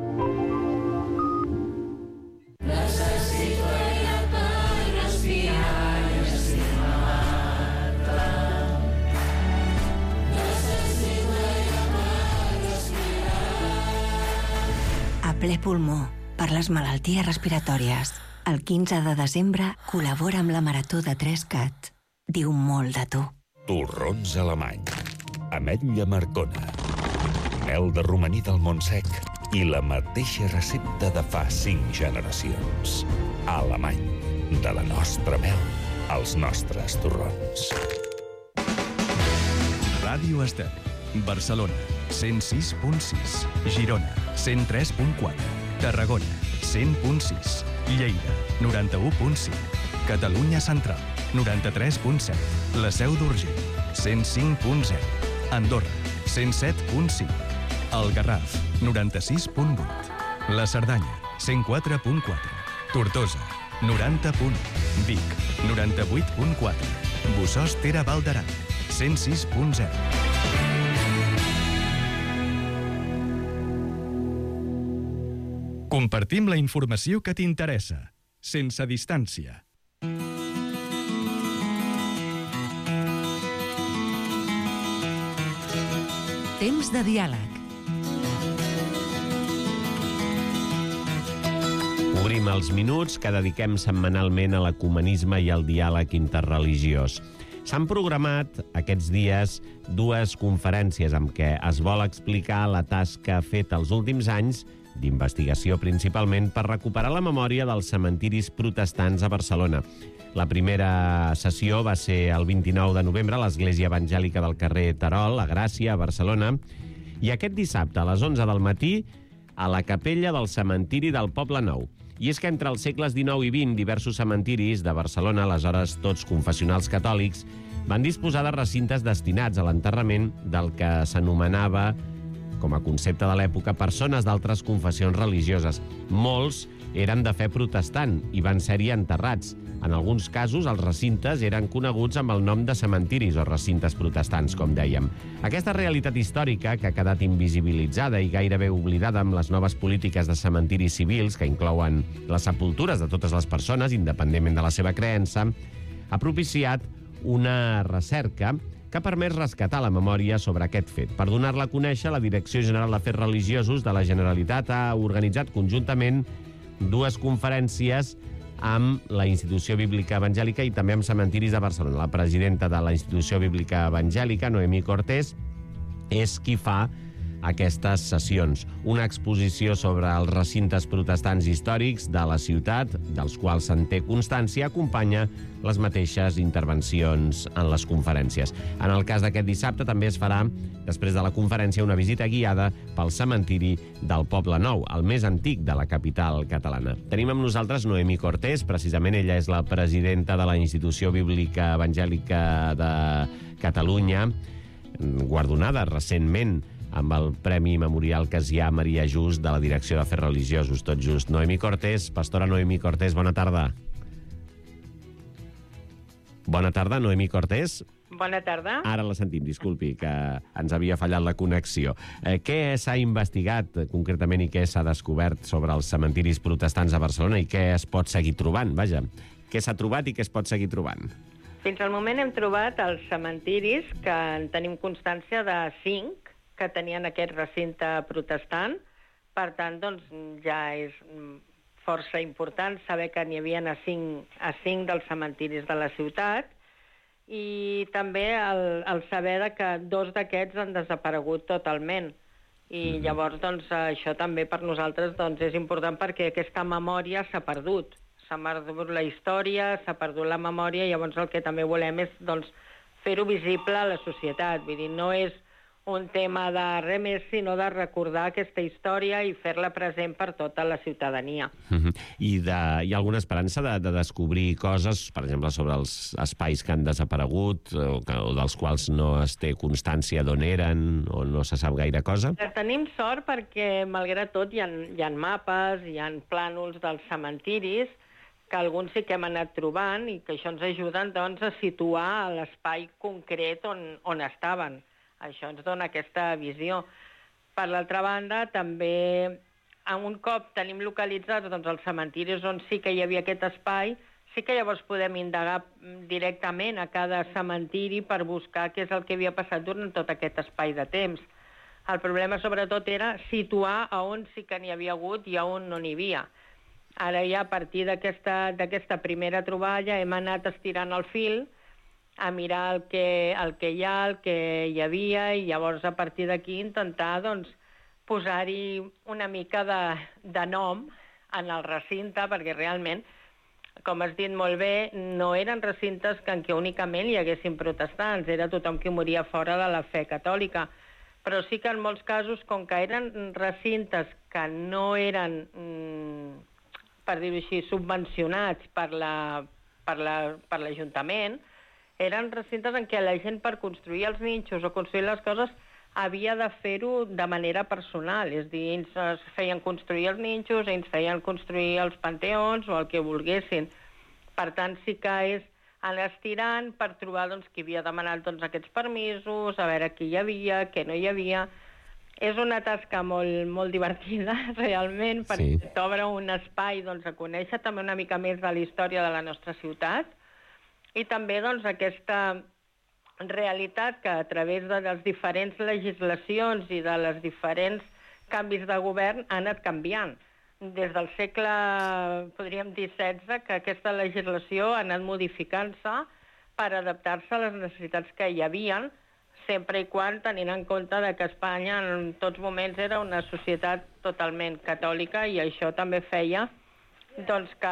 Ple pulmó per les malalties respiratòries. El quinze de desembre col·labora amb la Marató de tres cat. Diu molt de tu.
Torrons alemany, ametlla marcona, mel de romaní del Montsec i la mateixa recepta de fa cinc generacions. Alemany, de la nostra mel als nostres torrons.
Ràdio Estel, Barcelona, cent sis punt sis, Girona, cent tres punt quatre, Tarragona, cent punt sis, Lleida, noranta-u punt cinc, Catalunya Central, noranta-tres punt set, La Seu d'Urgell, cent cinc punt zero, Andorra, cent set punt cinc, El Garraf, noranta-sis punt vuit, La Cerdanya, cent quatre punt quatre, Tortosa, noranta punt u, Vic, noranta-vuit punt quatre, Bossòst Tere Val d'Aran, cent sis punt zero. Compartim la informació que t'interessa, sense distància.
Temps de diàleg.
Obrim els minuts que dediquem setmanalment a l'ecumenisme i al diàleg interreligiós. S'han programat aquests dies dues conferències amb què es vol explicar la tasca feta els últims anys d'investigació principalment per recuperar la memòria dels cementiris protestants a Barcelona. La primera sessió va ser el vint-i-nou de novembre a l'Església Evangèlica del carrer Terol, a Gràcia, a Barcelona, i aquest dissabte a les onze del matí a la capella del cementiri del Poble Nou. I és que entre els segles dinou i vint diversos cementiris de Barcelona, aleshores tots confessionals catòlics, van disposar de recintes destinats a l'enterrament del que s'anomenava, com a concepte de l'època, persones d'altres confessions religioses. Molts eren de fe protestant i van ser-hi enterrats. En alguns casos, els recintes eren coneguts amb el nom de cementiris o recintes protestants, com dèiem. Aquesta realitat històrica, que ha quedat invisibilitzada i gairebé oblidada amb les noves polítiques de cementiris civils, que inclouen les sepultures de totes les persones, independentment de la seva creença, ha propiciat una recerca que ha permès rescatar la memòria sobre aquest fet. Per donar-la a conèixer, la Direcció General d'Afers Religiosos de la Generalitat ha organitzat conjuntament dues conferències amb la Institució Bíblica Evangèlica i també amb cementiris de Barcelona. La presidenta de la Institució Bíblica Evangèlica, Noemí Cortés, és qui fa aquestes sessions. Una exposició sobre els recintes protestants històrics de la ciutat, dels quals se'n té constància, acompanya les mateixes intervencions en les conferències. En el cas d'aquest dissabte també es farà, després de la conferència, una visita guiada pel cementiri del Poble Nou, el més antic de la capital catalana. Tenim amb nosaltres Noemí Cortés, precisament ella és la presidenta de la Institució Bíblica Evangèlica de Catalunya, guardonada recentment amb el Premi Memorial Cassià Maria Just de la Direcció d'Afers Religiosos, tot just. Noemí Cortés, pastora Noemí Cortés, bona tarda. Bona tarda, Noemí Cortés.
Bona tarda.
Ara la sentim, disculpi, que ens havia fallat la connexió. Eh, què s'ha investigat concretament i què s'ha descobert sobre els cementiris protestants a Barcelona i què es pot seguir trobant? Vaja, què s'ha trobat i què es pot seguir trobant?
Fins al moment hem trobat els cementiris, que en tenim constància de cinc, que tenien aquest recinte protestant. Per tant, doncs, ja és força important saber que n'hi havia a cinc, a cinc dels cementiris de la ciutat, i també el, el saber que dos d'aquests han desaparegut totalment. I llavors, doncs, això també per nosaltres doncs, és important perquè aquesta memòria s'ha perdut. S'ha perdut la història, s'ha perdut la memòria, i llavors el que també volem és doncs, fer-ho visible a la societat. Vull dir, no és un tema de res més, sinó de recordar aquesta història i fer-la present per tota la ciutadania.
Uh-huh. I de, hi ha alguna esperança de, de descobrir coses, per exemple, sobre els espais que han desaparegut o, que, o dels quals no es té constància d'on eren o no se sap gaire cosa?
Tenim sort perquè, malgrat tot, hi ha, hi ha mapes, hi ha plànols dels cementiris, que alguns sí que hem anat trobant i que això ens ajuden doncs, a situar l'espai concret on, on estaven. Això ens dona aquesta visió. Per l'altra banda, també, un cop tenim localitzats doncs, els cementiris on sí que hi havia aquest espai, sí que llavors podem indagar directament a cada cementiri per buscar què és el que havia passat durant tot aquest espai de temps. El problema, sobretot, era situar a on sí que n'hi havia hagut i a on no n'hi havia. Ara ja, a partir d'aquesta d'aquesta primera troballa, hem anat estirant el fil a mirar el que, el que hi ha, el que hi havia, i llavors a partir d'aquí intentar doncs, posar-hi una mica de, de nom en el recinte, perquè realment, com has dit molt bé, no eren recintes que en què únicament hi haguessin protestants, era tothom qui moria fora de la fe catòlica. Però sí que en molts casos, com que eren recintes que no eren, per dir-ho així, subvencionats per la, per la, per l'Ajuntament, eren recintes en què la gent, per construir els nínxols o construir les coses, havia de fer-ho de manera personal. És a dir, ells feien construir els nínxols, ells feien construir els panteons o el que volguessin. Per tant, sí que és anar estirant per trobar doncs, qui havia demanat doncs, aquests permisos, a veure qui hi havia, què no hi havia. És una tasca molt, molt divertida, realment, perquè sí. T'obre un espai doncs, a conèixer també una mica més de la història de la nostra ciutat, i també doncs, aquesta realitat que a través de les diferents legislacions i de les diferents canvis de govern ha anat canviant. Des del segle, podríem dir, setze, que aquesta legislació ha anat modificant-se per adaptar-se a les necessitats que hi havien, sempre i quan tenint en compte que Espanya en tots moments era una societat totalment catòlica, i això també feia doncs que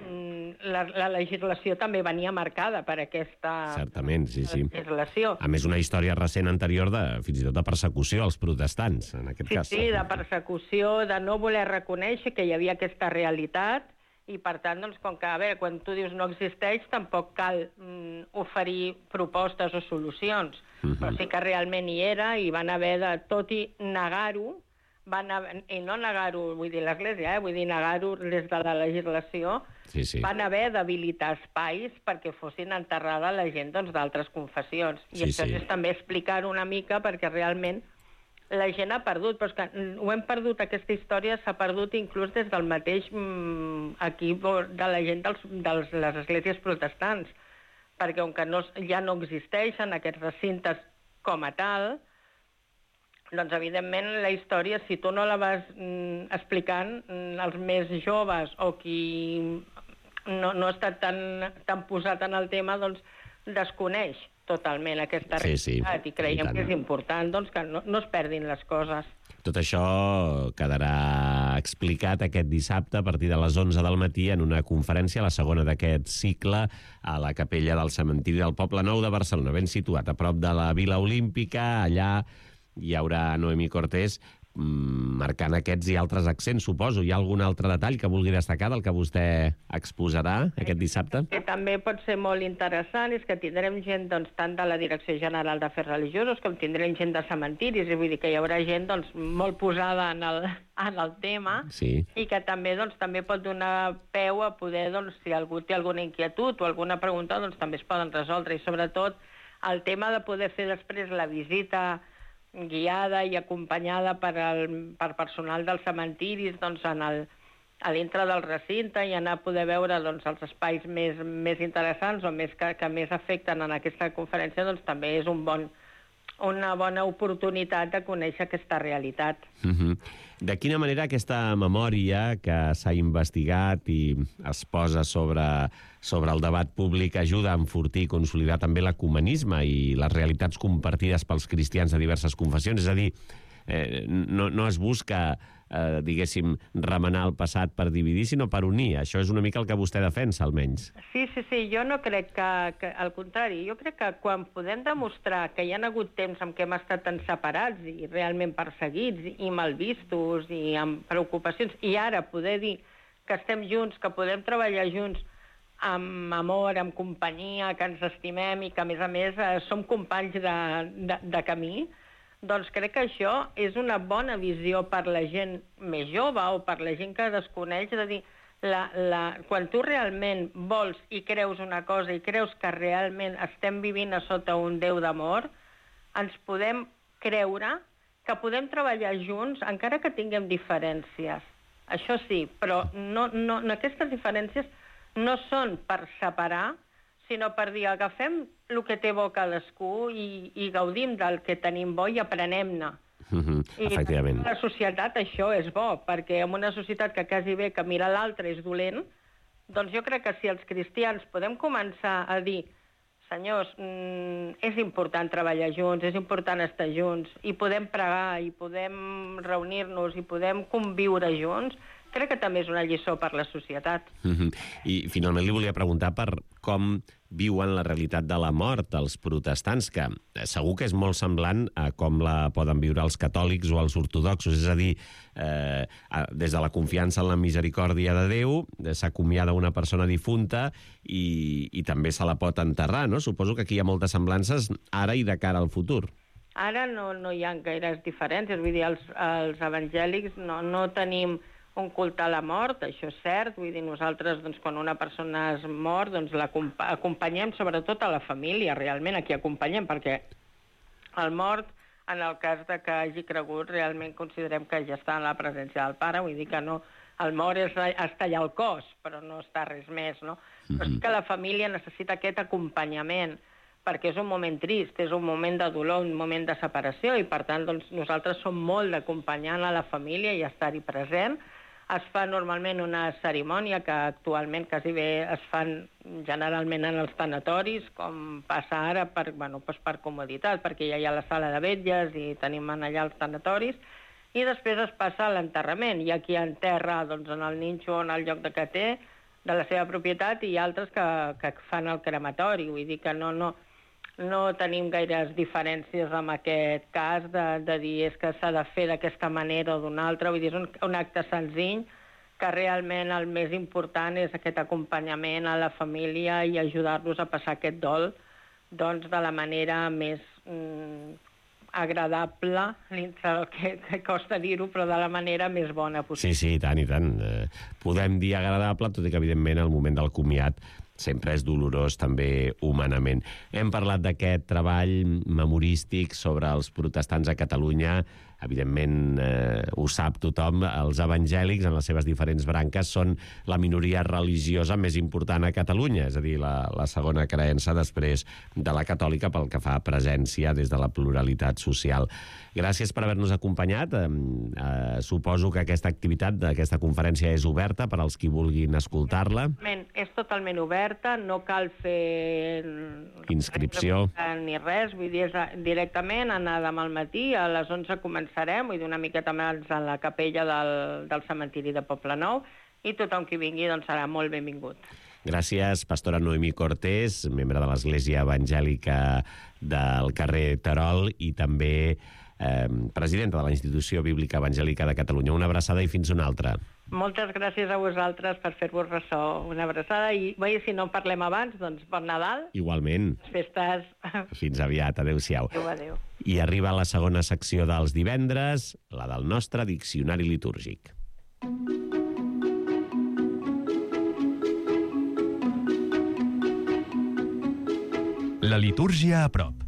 la, la legislació també venia marcada per aquesta
Certament, sí, sí.
legislació.
A més, una història recent anterior de, fins i tot de persecució als protestants, en aquest
sí,
cas.
Sí, de persecució, de no voler reconèixer que hi havia aquesta realitat, i per tant, doncs, com que, a veure, quan tu dius no existeix, tampoc cal mm, oferir propostes o solucions, uh-huh. Però sí que realment hi era, i van haver de, tot i negar-ho, van haver, i no negar-ho, vull dir l'Església, eh? vull dir negar-ho des de la legislació, sí, sí. Van haver d'habilitar espais perquè fossin enterrada la gent doncs, d'altres confessions. I sí, això sí. És també explicar-ho una mica, perquè realment la gent ha perdut, però és que ho hem perdut, aquesta història s'ha perdut inclús des del mateix mm, equip de la gent dels, de les esglésies protestants, perquè com que no, ja no existeixen aquests recintes com a tal, doncs, evidentment, la història, si tu no la vas mm, explicant, mm, els més joves o qui no, no ha estat tan, tan posat en el tema, doncs desconeix totalment aquesta
sí, sí.
realitat, i creiem I que és important doncs, que no, no es perdin les coses.
Tot això quedarà explicat aquest dissabte a partir de les onze del matí en una conferència, la segona d'aquest cicle, a la capella del cementiri del Poble Nou de Barcelona, ben situat a prop de la Vila Olímpica. Allà hi haurà Noemí Cortés marcant aquests i altres accents, suposo. Hi ha algun altre detall que vulgui destacar del que vostè exposarà aquest dissabte?
Que també pot ser molt interessant és que tindrem gent doncs, tant de la Direcció General d'Afers Religiosos com tindrem gent de cementiris, i vull dir que hi haurà gent doncs, molt posada en el, en el tema,
sí. I
que també, doncs, també pot donar peu a poder, doncs, si algú té alguna inquietud o alguna pregunta, doncs també es poden resoldre. I sobretot el tema de poder fer després la visita guiada i acompanyada per, el, per personal dels cementiris doncs, en el, a dintre del recinte, i anar a poder veure doncs, els espais més, més interessants o més que, que més afecten en aquesta conferència, doncs també és un bon, una bona oportunitat de conèixer aquesta realitat.
Uh-huh. De quina manera aquesta memòria que s'ha investigat i es posa sobre, sobre el debat públic ajuda a enfortir i consolidar també l'ecumenisme i les realitats compartides pels cristians de diverses confessions? És a dir, eh, no, no es busca, eh, diguéssim, remenar el passat per dividir, sinó per unir. Això és una mica el que vostè defensa, almenys.
Sí, sí, sí, jo no crec que, que... Al contrari, jo crec que quan podem demostrar que hi ha hagut temps en què hem estat tan separats i realment perseguits i malvistos i amb preocupacions, i ara poder dir que estem junts, que podem treballar junts amb amor, amb companyia, que ens estimem i que, a més a més, eh, som companys de, de, de camí, doncs crec que això és una bona visió per la gent més jove o per la gent que desconeix, de dir, la, la, quan tu realment vols i creus una cosa i creus que realment estem vivint a sota un Déu d'amor, ens podem creure que podem treballar junts encara que tinguem diferències. Això sí, però no, no, aquestes diferències no són per separar, sinó per dir, agafem el que té bo cadascú i, i gaudim del que tenim bo i aprenem-ne.
Mm-hmm, efectivament.
I en la societat això és bo, perquè en una societat que quasi bé que mira l'altre és dolent, doncs jo crec que si els cristians podem començar a dir, senyors, mm, és important treballar junts, és important estar junts, i podem pregar, i podem reunir-nos, i podem conviure junts, crec que també és una lliçó per la societat.
Mm-hmm. I finalment li volia preguntar per com viuen la realitat de la mort els protestants, que segur que és molt semblant a com la poden viure els catòlics o els ortodoxos, és a dir, eh, des de la confiança en la misericòrdia de Déu, s'acomiada una persona difunta i, i també se la pot enterrar, no? Suposo que aquí hi ha moltes semblances ara i de cara al futur.
Ara no, no hi ha gaires diferències, vull dir, els, els evangèlics no, no tenim un culte a la mort, això és cert, vull dir, nosaltres, doncs, quan una persona es mor, doncs, l'acompanyem sobretot a la família, realment, a qui acompanyem, perquè el mort, en el cas de que hagi cregut, realment considerem que ja està en la presència del Pare, vull dir que no, el mort és, està allà al cos, però no està res més, no? Mm-hmm. Però sí que la família necessita aquest acompanyament, perquè és un moment trist, és un moment de dolor, un moment de separació, i per tant, doncs, nosaltres som molt d'acompanyar a la família i estar-hi present. Es fa normalment una cerimònia que actualment quasi bé es fan generalment en els tanatoris, com passa ara per, bueno, doncs per comoditat, perquè ja hi ha la sala de vetlles i tenim allà els tanatoris, i després es passa a l'enterrament. Hi ha qui enterra, doncs, en el nínxol, en el lloc de que té, de la seva propietat, i altres que, que fan el crematori. Vull dir que no, no, no tenim gaires diferències en aquest cas de, de dir és que s'ha de fer d'aquesta manera o d'una altra. Vull dir, és un, un acte senzill que realment el més important és aquest acompanyament a la família i ajudar-los a passar aquest dol, doncs, de la manera més mm, agradable, que, que costa dir-ho, però de la manera més bona possible.
Sí, sí, i tant, i tant. Eh, podem dir agradable, tot i que, evidentment, el moment del comiat sempre és dolorós, també humanament. Hem parlat d'aquest treball memorístic sobre els protestants a Catalunya. Evidentment, eh, ho sap tothom, els evangèlics, en les seves diferents branques, són la minoria religiosa més important a Catalunya, és a dir, la, la segona creença després de la catòlica pel que fa a presència des de la pluralitat social. Gràcies per haver-nos acompanyat. Eh, eh, suposo que aquesta activitat d'aquesta conferència és oberta per als qui vulguin escoltar-la.
És totalment oberta, no cal fer
inscripció
ni res, vull dir, és directament anar demà al matí, a les onze començarem, vull dir, una miqueta abans a la capella del, del cementiri de Poblenou, i tothom qui vingui doncs serà molt benvingut.
Gràcies, pastora Noemí Cortés, membre de l'Església Evangèlica del carrer Terol i també eh, presidenta de la Institució Bíblica Evangèlica de Catalunya. Una abraçada i fins una altra.
Moltes gràcies a vosaltres per fer-vos ressò. Una abraçada i, bé, si no parlem abans, doncs bon Nadal.
Igualment.
Festes.
Fins aviat. Adéu-siau.
Adéu, adéu.
I arriba la segona secció dels divendres, la del nostre diccionari litúrgic.
La litúrgia a prop.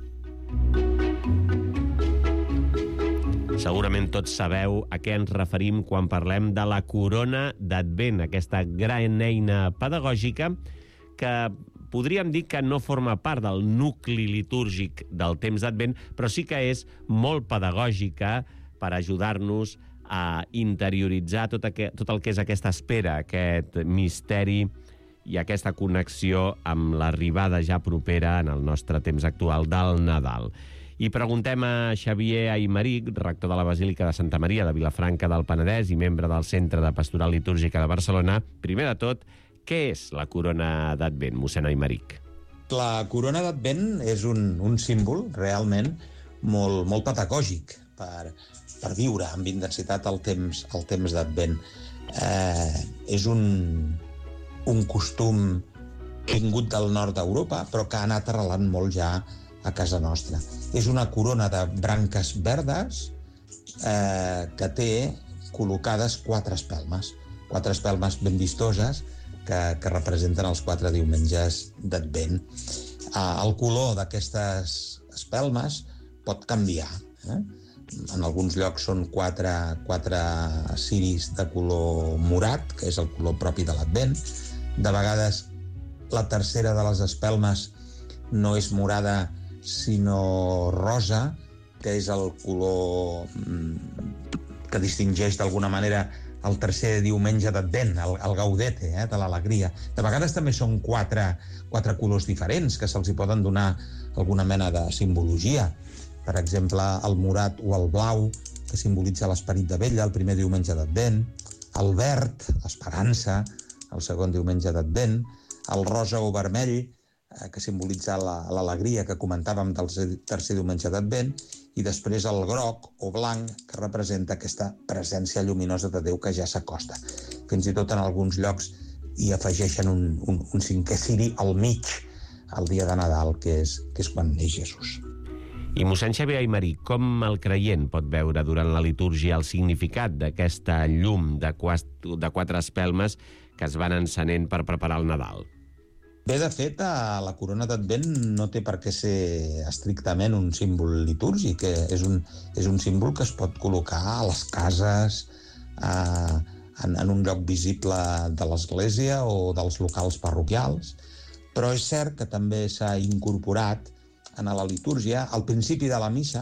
Segurament tots sabeu a què ens referim quan parlem de la corona d'Advent, aquesta gran eina pedagògica que podríem dir que no forma part del nucli litúrgic del temps d'Advent, però sí que és molt pedagògica per ajudar-nos a interioritzar tot, aquest, tot el que és aquesta espera, aquest misteri i aquesta connexió amb l'arribada ja propera en el nostre temps actual del Nadal. I preguntem a Xavier Aymeric, rector de la Basílica de Santa Maria de Vilafranca del Penedès i membre del Centre de Pastoral Litúrgica de Barcelona, primer de tot, què és la corona d'Advent, mossèn Aymeric?
La corona d'Advent és un, un símbol realment molt, molt pedagògic per, per viure amb intensitat el temps, el temps d'Advent. Eh, és un, un costum vingut del nord d'Europa, però que ha anat arrelant molt ja a casa nostra. És una corona de branques verdes eh, que té col·locades quatre espelmes, quatre espelmes ben vistoses que, que representen els quatre diumenges d'Advent. Eh, el color d'aquestes espelmes pot canviar. Eh? En alguns llocs són quatre, quatre ciris de color morat, que és el color propi de l'Advent. De vegades la tercera de les espelmes no és morada, sinó rosa, que és el color que distingeix d'alguna manera el tercer diumenge d'Advent, el, el gaudete, eh, de l'alegria. De vegades també són quatre, quatre colors diferents, que se'ls hi poden donar alguna mena de simbologia. Per exemple, el morat o el blau, que simbolitza l'esperit de vella, el primer diumenge d'Advent, el verd, l'esperança, el segon diumenge d'Advent, el rosa o vermell, que simbolitza l'alegria que comentàvem del tercer diumenge d'Advent, i després el groc o blanc, que representa aquesta presència lluminosa de Déu que ja s'acosta. Fins i tot en alguns llocs hi afegeixen un, un, un cinquè ciri al mig, el dia de Nadal, que és, que és quan neix Jesús.
I mossèn Xavier Aymeric, com el creient pot veure durant la litúrgia el significat d'aquesta llum de quatre, de quatre espelmes que es van encenent per preparar el Nadal?
Bé, de fet, la corona d'Advent no té per què ser estrictament un símbol litúrgic. És un, és un símbol que es pot col·locar a les cases, a, en, en un lloc visible de l'església o dels locals parroquials, però és cert que també s'ha incorporat en la litúrgia al principi de la missa,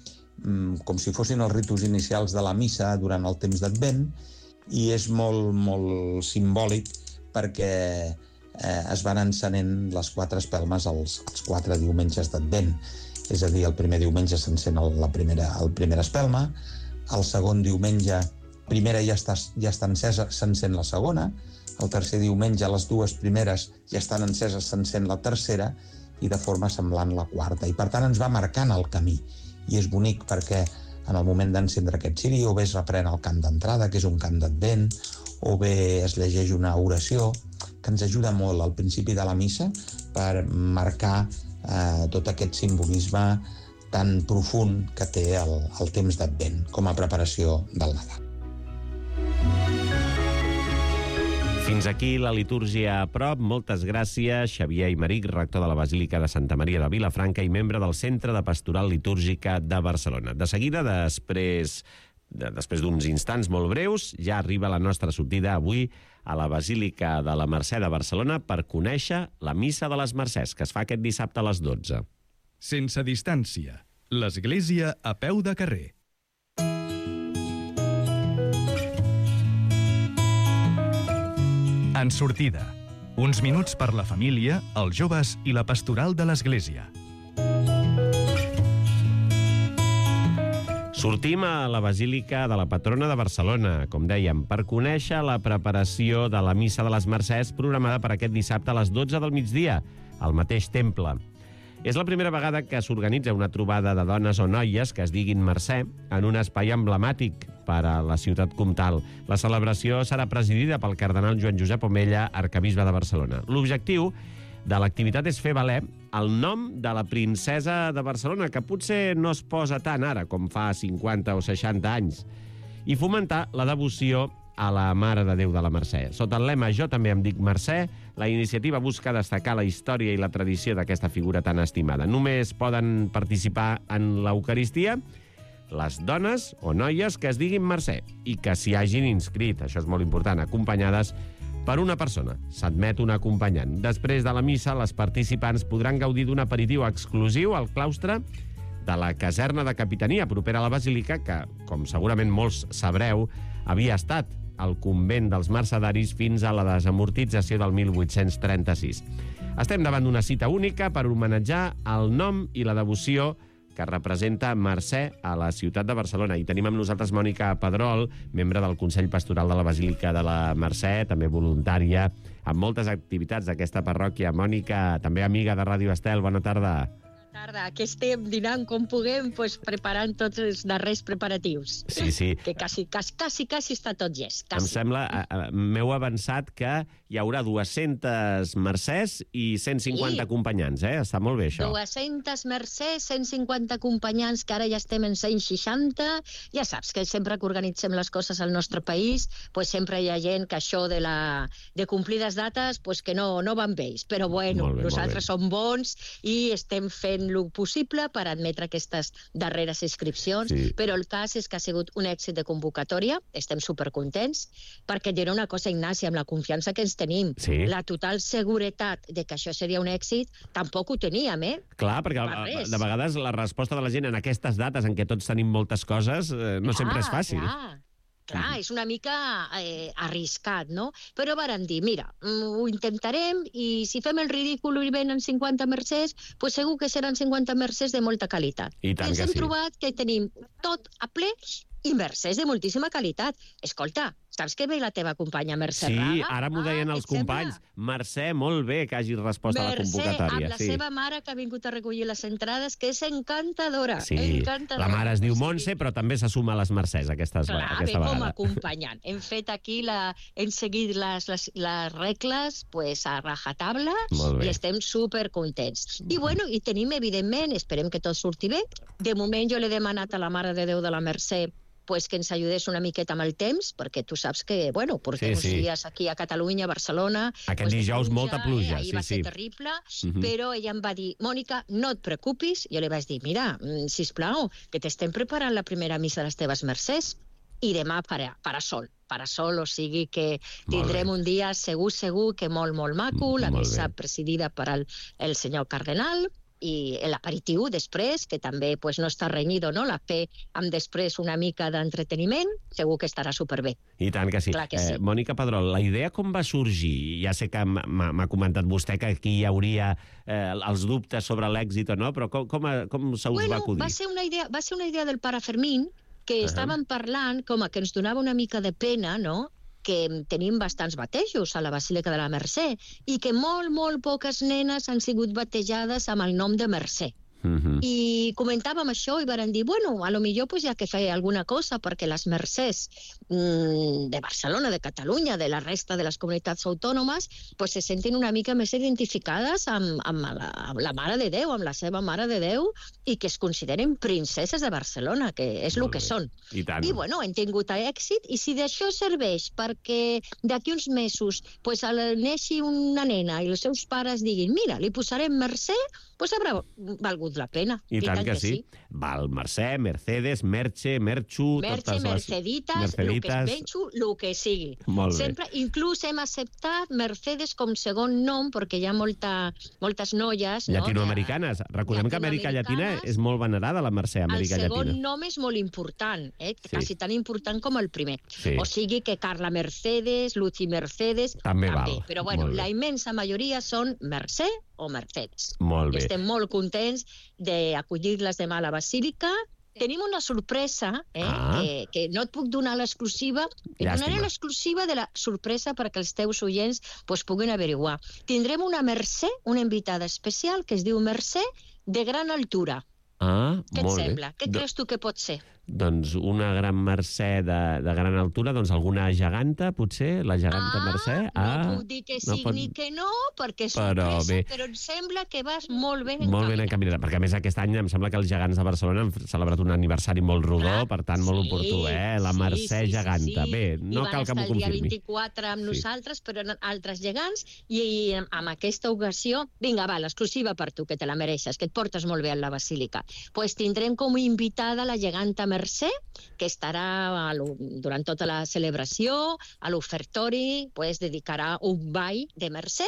com si fossin els ritus inicials de la missa durant el temps d'Advent, i és molt, molt simbòlic perquè eh, es van encenent les quatre espelmes als, als quatre diumenges d'Advent. És a dir, el primer diumenge s'encén la primera, el primera espelma, el segon diumenge primera ja està, ja està encesa, s'encén la segona, el tercer diumenge les dues primeres ja estan enceses, s'encén la tercera, i de forma semblant la quarta. I per tant ens va marcant el camí. I és bonic perquè en el moment d'encendre aquest ciri o bé es reprèn el cant d'entrada, que és un cant d'Advent, o bé es llegeix una oració que ens ajuda molt al principi de la missa per marcar eh, tot aquest simbolisme tan profund que té el, el temps d'Advent com a preparació del Nadal.
Fins aquí la litúrgia a prop. Moltes gràcies, Xavier Aymeric, rector de la Basílica de Santa Maria de Vilafranca i membre del Centre de Pastoral Litúrgica de Barcelona. De seguida, després de, després d'uns instants molt breus, ja arriba la nostra sortida avui a la Basílica de la Mercè de Barcelona per conèixer la Missa de les Mercès, que es fa aquest dissabte a les dotze.
Sense distància. L'església a peu de carrer. En sortida. Uns minuts per la família, els joves i la pastoral de l'Església.
Sortim a la Basílica de la Patrona de Barcelona, com dèiem, per conèixer la preparació de la Missa de les Mercès programada per aquest dissabte a les dotze del migdia, al mateix temple. És la primera vegada que s'organitza una trobada de dones o noies que es diguin Mercè en un espai emblemàtic per a la ciutat comtal. La celebració serà presidida pel cardenal Joan Josep Omella, arcabisbe de Barcelona. L'objectiu de l'activitat és fer valer el nom de la princesa de Barcelona, que potser no es posa tant ara com fa cinquanta o seixanta anys, i fomentar la devoció a la Mare de Déu de la Mercè. Sota el lema Jo també em dic Mercè, la iniciativa busca destacar la història i la tradició d'aquesta figura tan estimada. Només poden participar en l'Eucaristia les dones o noies que es diguin Mercè i que s'hi hagin inscrit, això és molt important, acompanyades per una persona. S'admet un acompanyant. Després de la missa, les participants podran gaudir d'un aperitiu exclusiu al claustre de la caserna de capitania propera a la Basílica, que, com segurament molts sabreu, havia estat al convent dels Mercedaris fins a la desamortització del mil vuit-cents trenta-sis. Estem davant d'una cita única per homenatjar el nom i la devoció que representa Mercè a la ciutat de Barcelona. I tenim amb nosaltres Mònica Pedrol, membre del Consell Pastoral de la Basílica de la Mercè, també voluntària amb moltes activitats d'aquesta parròquia. Mònica, també amiga de Ràdio Estel, bona tarda.
Tarda, que estem dinant com puguem, pues, preparant tots els darrers preparatius.
Sí, sí.
Que quasi, quasi, quasi, quasi està tot llest.
Em sembla, m'heu avançat que hi haurà dues-centes mercès i cent cinquanta
Sí.
acompanyants, eh? Està molt bé, això.
dues-centes mercès, cent cinquanta acompanyants, que ara ja estem en cent seixanta. Ja saps que sempre que organitzem les coses al nostre país, pues sempre hi ha gent que això de, la, de complir les dates, pues que no, no van bé. Però bueno,
Molt bé, molt
nosaltres som bons i estem fent el possible per admetre aquestes darreres inscripcions,
Sí.
però el cas és que ha sigut un èxit de convocatòria, estem supercontents, perquè diré una cosa, Ignasi, amb la confiança que ens tenim,
Sí.
la total seguretat de que això seria un èxit, tampoc ho teníem, eh?
Clar, perquè
Per res.
de vegades la resposta de la gent en aquestes dates en què tots tenim moltes coses eh, no sempre és fàcil.
Clar, clar, és una mica eh, arriscat, no? Però varen dir, mira, mm, ho intentarem i si fem el ridícul i venen cinquanta mercès, pues segur que seran cinquanta mercès de molta qualitat.
I tant
ens
que
hem
sí.
trobat que tenim tot a ple i mercès de moltíssima qualitat. Escolta, saps que ve la teva companya Mercè
Sí,
Raga?
ara m'ho deien
Ah,
els
et sembla?
companys. Mercè, molt bé que hagi respost a la
Mercè,
convocatòria.
amb la
sí.
seva mare que ha vingut a recollir les entrades, que és encantadora.
Sí,
encantadora.
la mare es diu Montse, però també se suma a les mercès aquestes,
Clar, ve
aquesta
com a
vegada.
acompanyant. Hem fet aquí, la, hem seguit les, les, les regles pues, a rajatabla
Molt bé.
i estem supercontents. I bueno, i tenim, evidentment, esperem que tot surti bé. De moment jo l'he demanat a la Mare de Déu de la Mercè pues, que ens ajudés una miqueta amb el temps, perquè tu saps que, bueno, portem
Sí,
uns
sí.
dies aquí a Catalunya, a Barcelona...
Aquest dijous molta pluja,
eh? Ahir
sí,
va ser
sí.
terrible,
Mhm.
però ella em va dir, Mònica, no et preocupis. Jo li vaig dir, mira, mm, sisplau, que t'estem preparant la primera missa de les teves mercès i demà farà, farà sol. Farà sol, o sigui que tindrem un dia segur, segur, que molt, molt maco, la
Molt
missa
bé.
presidida per el, el senyor cardenal, i l'aperitiu després, que també pues, no està renyido, no? La fe amb després una mica d'entreteniment, segur que estarà superbé.
I tant que sí.
Clar que sí.
Eh, Mònica Pedrol, la idea com va sorgir? Ja sé que m'ha m'ha comentat vostè que aquí hi hauria eh, els dubtes sobre l'èxit o no, però com, com, a- com se us
Bueno,
va acudir?
va ser una idea, va ser una idea del pare Fermín, que
Ahà.
estàvem parlant com a que ens donava una mica de pena, no?, que tenim bastants batejos a la Basílica de la Mercè i que molt, molt poques nenes han sigut batejades amb el nom de Mercè.
Mhm.
I comentàvem això i varen dir, bueno, a lo millor pues, hi ha que fer alguna cosa perquè les mercès mm, de Barcelona, de Catalunya, de la resta de les comunitats autònomes, pues, se sentin una mica més identificades amb, amb, la, amb la Mare de Déu, amb la seva Mare de Déu, i que es consideren princeses de Barcelona, que és el que són.
I tant.
I bueno, hem tingut èxit, i si d'això serveix perquè d'aquí uns mesos pues, al- neixi una nena i els seus pares diguin, mira, li posarem Mercè, pues haurà valgut la pena.
I tant que sí. Val, Mercè, Mercedes, Merche, Merxu...
Merche,
totes les...
Merceditas, el que es penxo, el que sigui.
Molt bé.
Sempre, inclús hem acceptat Mercedes com segon nom, perquè hi ha molta, moltes noies... no,
Llatinoamericanes. Recordem que a Amèrica Llatina és molt venerada la Mercè, a
El
Amèrica
segon
Llatina.
nom és molt important, eh?
Sí.
quasi tan important com el primer.
Sí.
O sigui que Carla Mercedes, Lucy Mercedes...
També val.
Però bueno,
Molt bé.
la immensa majoria són Mercè o Mercedes.
Molt
I
bé.
estem molt contents d'acollir-les demà a la Basílica. Tenim una sorpresa, eh,
Ah.
que, que no et puc donar l'exclusiva. Et
Llàstima.
donaré l'exclusiva de la sorpresa perquè els teus oients pues, puguin averiguar. Tindrem una Mercè, una invitada especial, que es diu Mercè de gran altura.
Ah,
Què et
molt bé.
sembla? Què
Do-
creus tu que pot ser?
Doncs una gran Mercè de, de gran altura, doncs alguna geganta, potser? La geganta Mercè?
No puc dir que sí
pot-
ni que no, perquè és
Però
sorpresa,
bé.
però em sembla que vas molt ben
Molt ben
encaminat.
encaminada, perquè a més aquest any em sembla que els gegants de Barcelona han celebrat un aniversari molt rodó, per tant molt oportú, eh? La Mercè geganta. Bé, no
I
cal que m'ho
van estar el dia
confirmi.
vint-i-quatre amb
Sí.
nosaltres, però eren altres gegants, i amb aquesta ocasió, vinga, va, l'exclusiva per tu, que te la mereixes, que et portes molt bé a la Basílica. Pues tindrem com a invitada la geganta Mercè, que estarà a lo- durant tota la celebració, a l'ofertori, pues dedicarà un ball de Mercè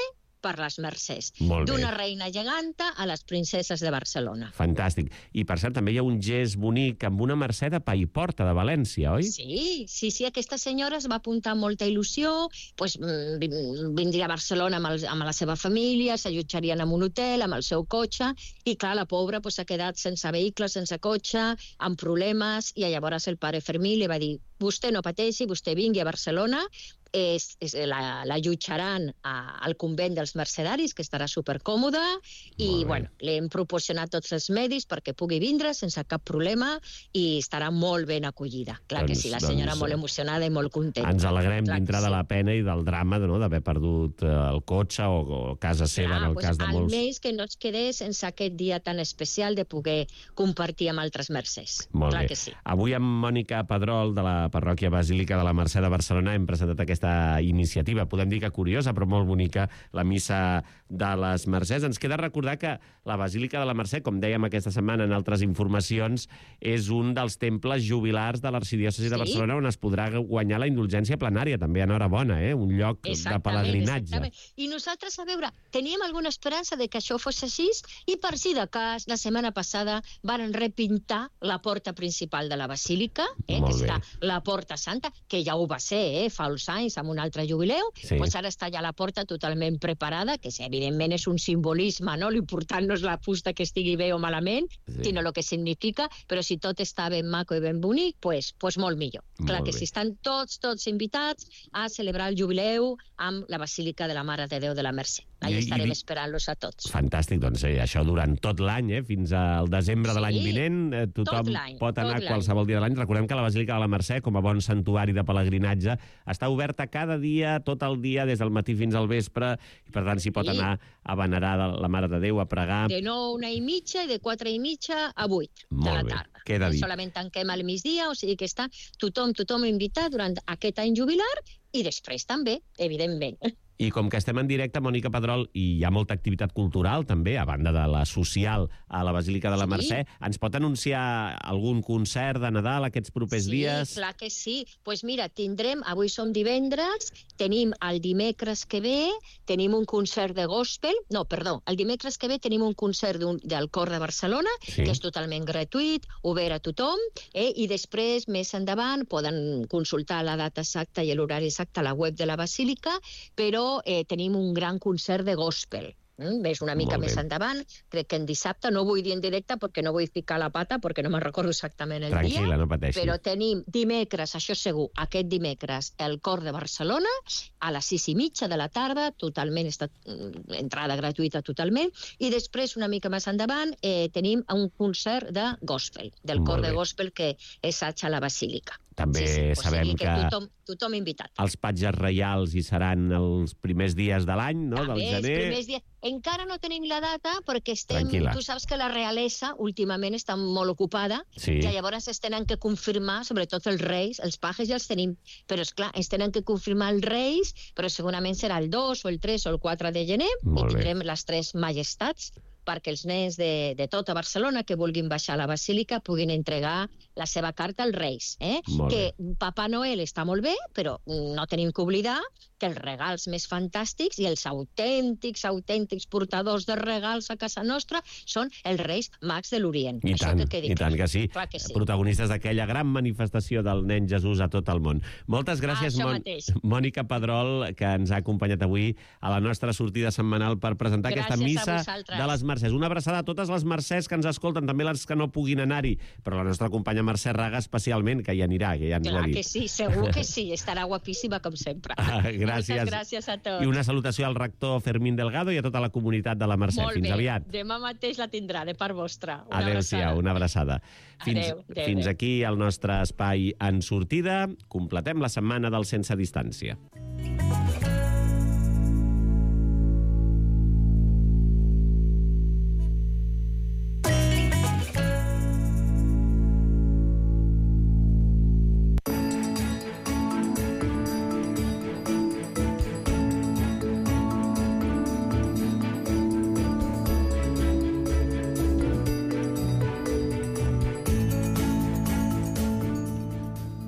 per les Mercès.
Molt bé.
D'una reina geganta a les princeses de Barcelona.
Fantàstic. I, per cert, també hi ha un gest bonic amb una Mercè de Paiporta, de València, oi?
Sí, sí, sí, aquesta senyora es va apuntar amb molta il·lusió, pues, vindria a Barcelona amb, el, amb la seva família, s'allotjarien en un hotel, amb el seu cotxe, i clar, la pobra s'ha pues, quedat sense vehicle, sense cotxe, amb problemes, i llavors el pare Fermí li va dir: vostè no pateixi, vostè vingui a Barcelona, és, és, la, la allotjaran a, al convent dels mercedaris, que estarà supercòmoda, i bueno, li hem proporcionat tots els medis perquè pugui vindre sense cap problema i estarà molt ben acollida. Clar doncs, que sí, la senyora doncs, molt emocionada i molt contenta.
Ens alegrem
Clar
dintre de sí. la pena i del drama no, d'haver perdut el cotxe o, o casa seva, Clar, en el pues, cas de molts.
Almenys que no es quedés sense aquest dia tan especial de poder compartir amb altres mercès.
Molt
Clar
bé.
que sí.
Avui amb Mònica Pedrol, de la parròquia Basílica de la Mercè de Barcelona, hem presentat aquesta iniciativa. Podem dir que curiosa, però molt bonica, la missa de les Mercès. Ens queda recordar que la Basílica de la Mercè, com dèiem aquesta setmana en altres informacions, és un dels temples jubilars de l'arxidiòcesi sí? de Barcelona on es podrà guanyar la indulgència plenària. També enhorabona, eh? Un lloc de pelegrinatge.
I nosaltres, a veure, teníem alguna esperança de que això fos així i per si de cas, la setmana passada van repintar la porta principal de la Basílica, eh? que serà la Porta Santa, que ja ho va ser eh? fa uns anys amb un altre jubileu, sí. doncs ara està ja la porta totalment preparada, que evidentment és un simbolisme, no? L'important no és la fusta que estigui bé o malament, sí. sinó el que significa, però si tot està ben maco i ben bonic, pues, pues molt millor. Molt Clar que bé. Si estan tots, tots invitats a celebrar el jubileu amb la Basílica de la Mare de Déu de la Mercè. Allà I, estarem i... esperant-los a tots.
Fantàstic, doncs eh, això durant tot l'any, eh, fins al desembre sí. de l'any vinent, eh, tothom pot anar qualsevol dia de l'any. Recordem que la Basílica de la Mercè, com a bon santuari de pelegrinatge, està oberta cada dia, tot el dia, des del matí fins al vespre, i per tant s'hi pot sí. anar a venerar la Mare de Déu, a pregar.
De nou a una i mitja i de quatre i mitja a vuit de la tarda.
Queda dit.
Solament tanquem al migdia, o sigui que està tothom, tothom invitat durant aquest any jubilar i després també, evidentment.
I com que estem en directe, Mònica Pedrol, i hi ha molta activitat cultural també, a banda de la social a la Basílica de la Mercè, sí. ens pot anunciar algun concert de Nadal aquests propers
sí,
dies?
Sí, clar que sí. Doncs pues mira, tindrem, avui som divendres, tenim el dimecres que ve, tenim un concert de gospel, no, perdó, el dimecres que ve tenim un concert un, del Cor de Barcelona, sí. que és totalment gratuït, obert a tothom, eh, i després, més endavant, poden consultar la data exacta i l'horari exacte a la web de la Basílica, però Eh, tenim un gran concert de gospel. Mm? Ves una mica més endavant, crec que en dissabte, no vull dir en directe perquè no vull ficar la pata, perquè no me'n recordo exactament el
Tranquil·la,
dia,
no pateixi.
Però tenim dimecres, això segur, aquest dimecres, el Cor de Barcelona, a les sis i mitja de la tarda, totalment, està, entrada gratuïta totalment, i després, una mica més endavant, eh, tenim un concert de gospel, del Molt Cor bé. de Gospel que és a la Basílica.
També
sí, sí.
sabem
o sigui que,
que
tothom, tothom invitat.
Els patges reials hi seran els primers dies de l'any, no?
També,
del gener.
Els primers dies. Encara no tenim la data perquè estem...
Tranquil·la.
Tu saps que la realesa últimament està molt ocupada
sí.
i llavors es tenen que confirmar, sobretot els reis, els pajes ja els tenim, però és clar, es tenen que confirmar els reis, però segurament serà el dos o el tres o el quatre de gener
Molt
i
bé.
tindrem les tres majestats perquè els nens de, de tota Barcelona que vulguin baixar a la Basílica puguin entregar la seva carta als Reis. Eh? Que Papa Noel està molt bé, però no tenim que oblidar que els regals més fantàstics i els autèntics, autèntics portadors de regals a casa nostra són els Reis Mags de l'Orient.
I
Això
tant,
que quedi
i tant que sí.
Clar que sí.
Protagonistes d'aquella gran manifestació del nen Jesús a tot el món. Moltes gràcies,
ah,
Mon Mònica Pedrol, que ens ha acompanyat avui a la nostra sortida setmanal per presentar
gràcies
aquesta missa de les Mercès. Una abraçada a totes les Mercès que ens escolten, també les que no puguin anar-hi, però la nostra companya Mercè Raga especialment, que hi anirà, que ja ens
Clar
ho ha dit.
que sí, segur que sí, estarà guapíssima com sempre.
Ah, gràcies.
Moltes gràcies a tots.
I una salutació al rector Fermín Delgado i a tota la comunitat de la Mercè.
Molt
Fins
bé.
aviat.
Demà mateix la tindrà, de part vostra. Una
Adéu-siau, una abraçada. Fins,
adéu, adéu,
fins
adéu.
aquí el nostre espai en sortida. Completem la setmana del Sense Distància.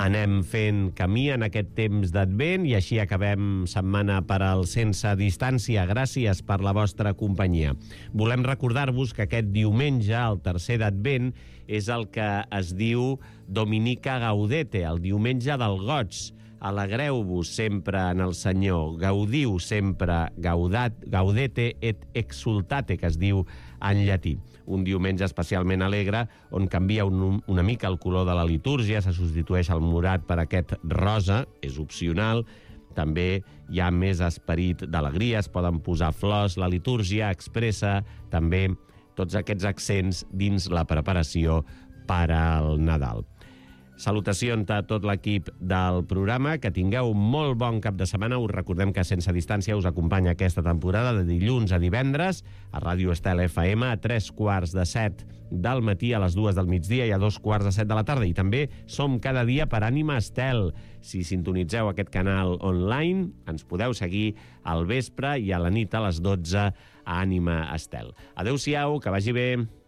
anem fent camí en aquest temps d'Advent i així acabem setmana per al Sense Distància. Gràcies per la vostra companyia. Volem recordar-vos que aquest diumenge, el tercer d'Advent, és el que es diu Dominica Gaudete, el diumenge del goig. Alegreu-vos sempre en el Senyor, gaudiu sempre, gaudat, gaudete et exultate, que es diu en llatí. Un diumenge especialment alegre, on canvia un, una mica el color de la litúrgia, se substitueix el morat per aquest rosa, és opcional. També hi ha més esperit d'alegria, es poden posar flors, la litúrgia expressa també tots aquests accents dins la preparació per al Nadal. Salutacions a tot l'equip del programa, que tingueu molt bon cap de setmana. Us recordem que Sense Distància us acompanya aquesta temporada de dilluns a divendres a Ràdio Estel F M a tres quarts de set del matí, a les dues del migdia i a dos quarts de set de la tarda. I també som cada dia per Ànima Estel. Si sintonitzeu aquest canal online, ens podeu seguir al vespre i a la nit a les dotze a Ànima Estel. Adéu-siau, que vagi bé.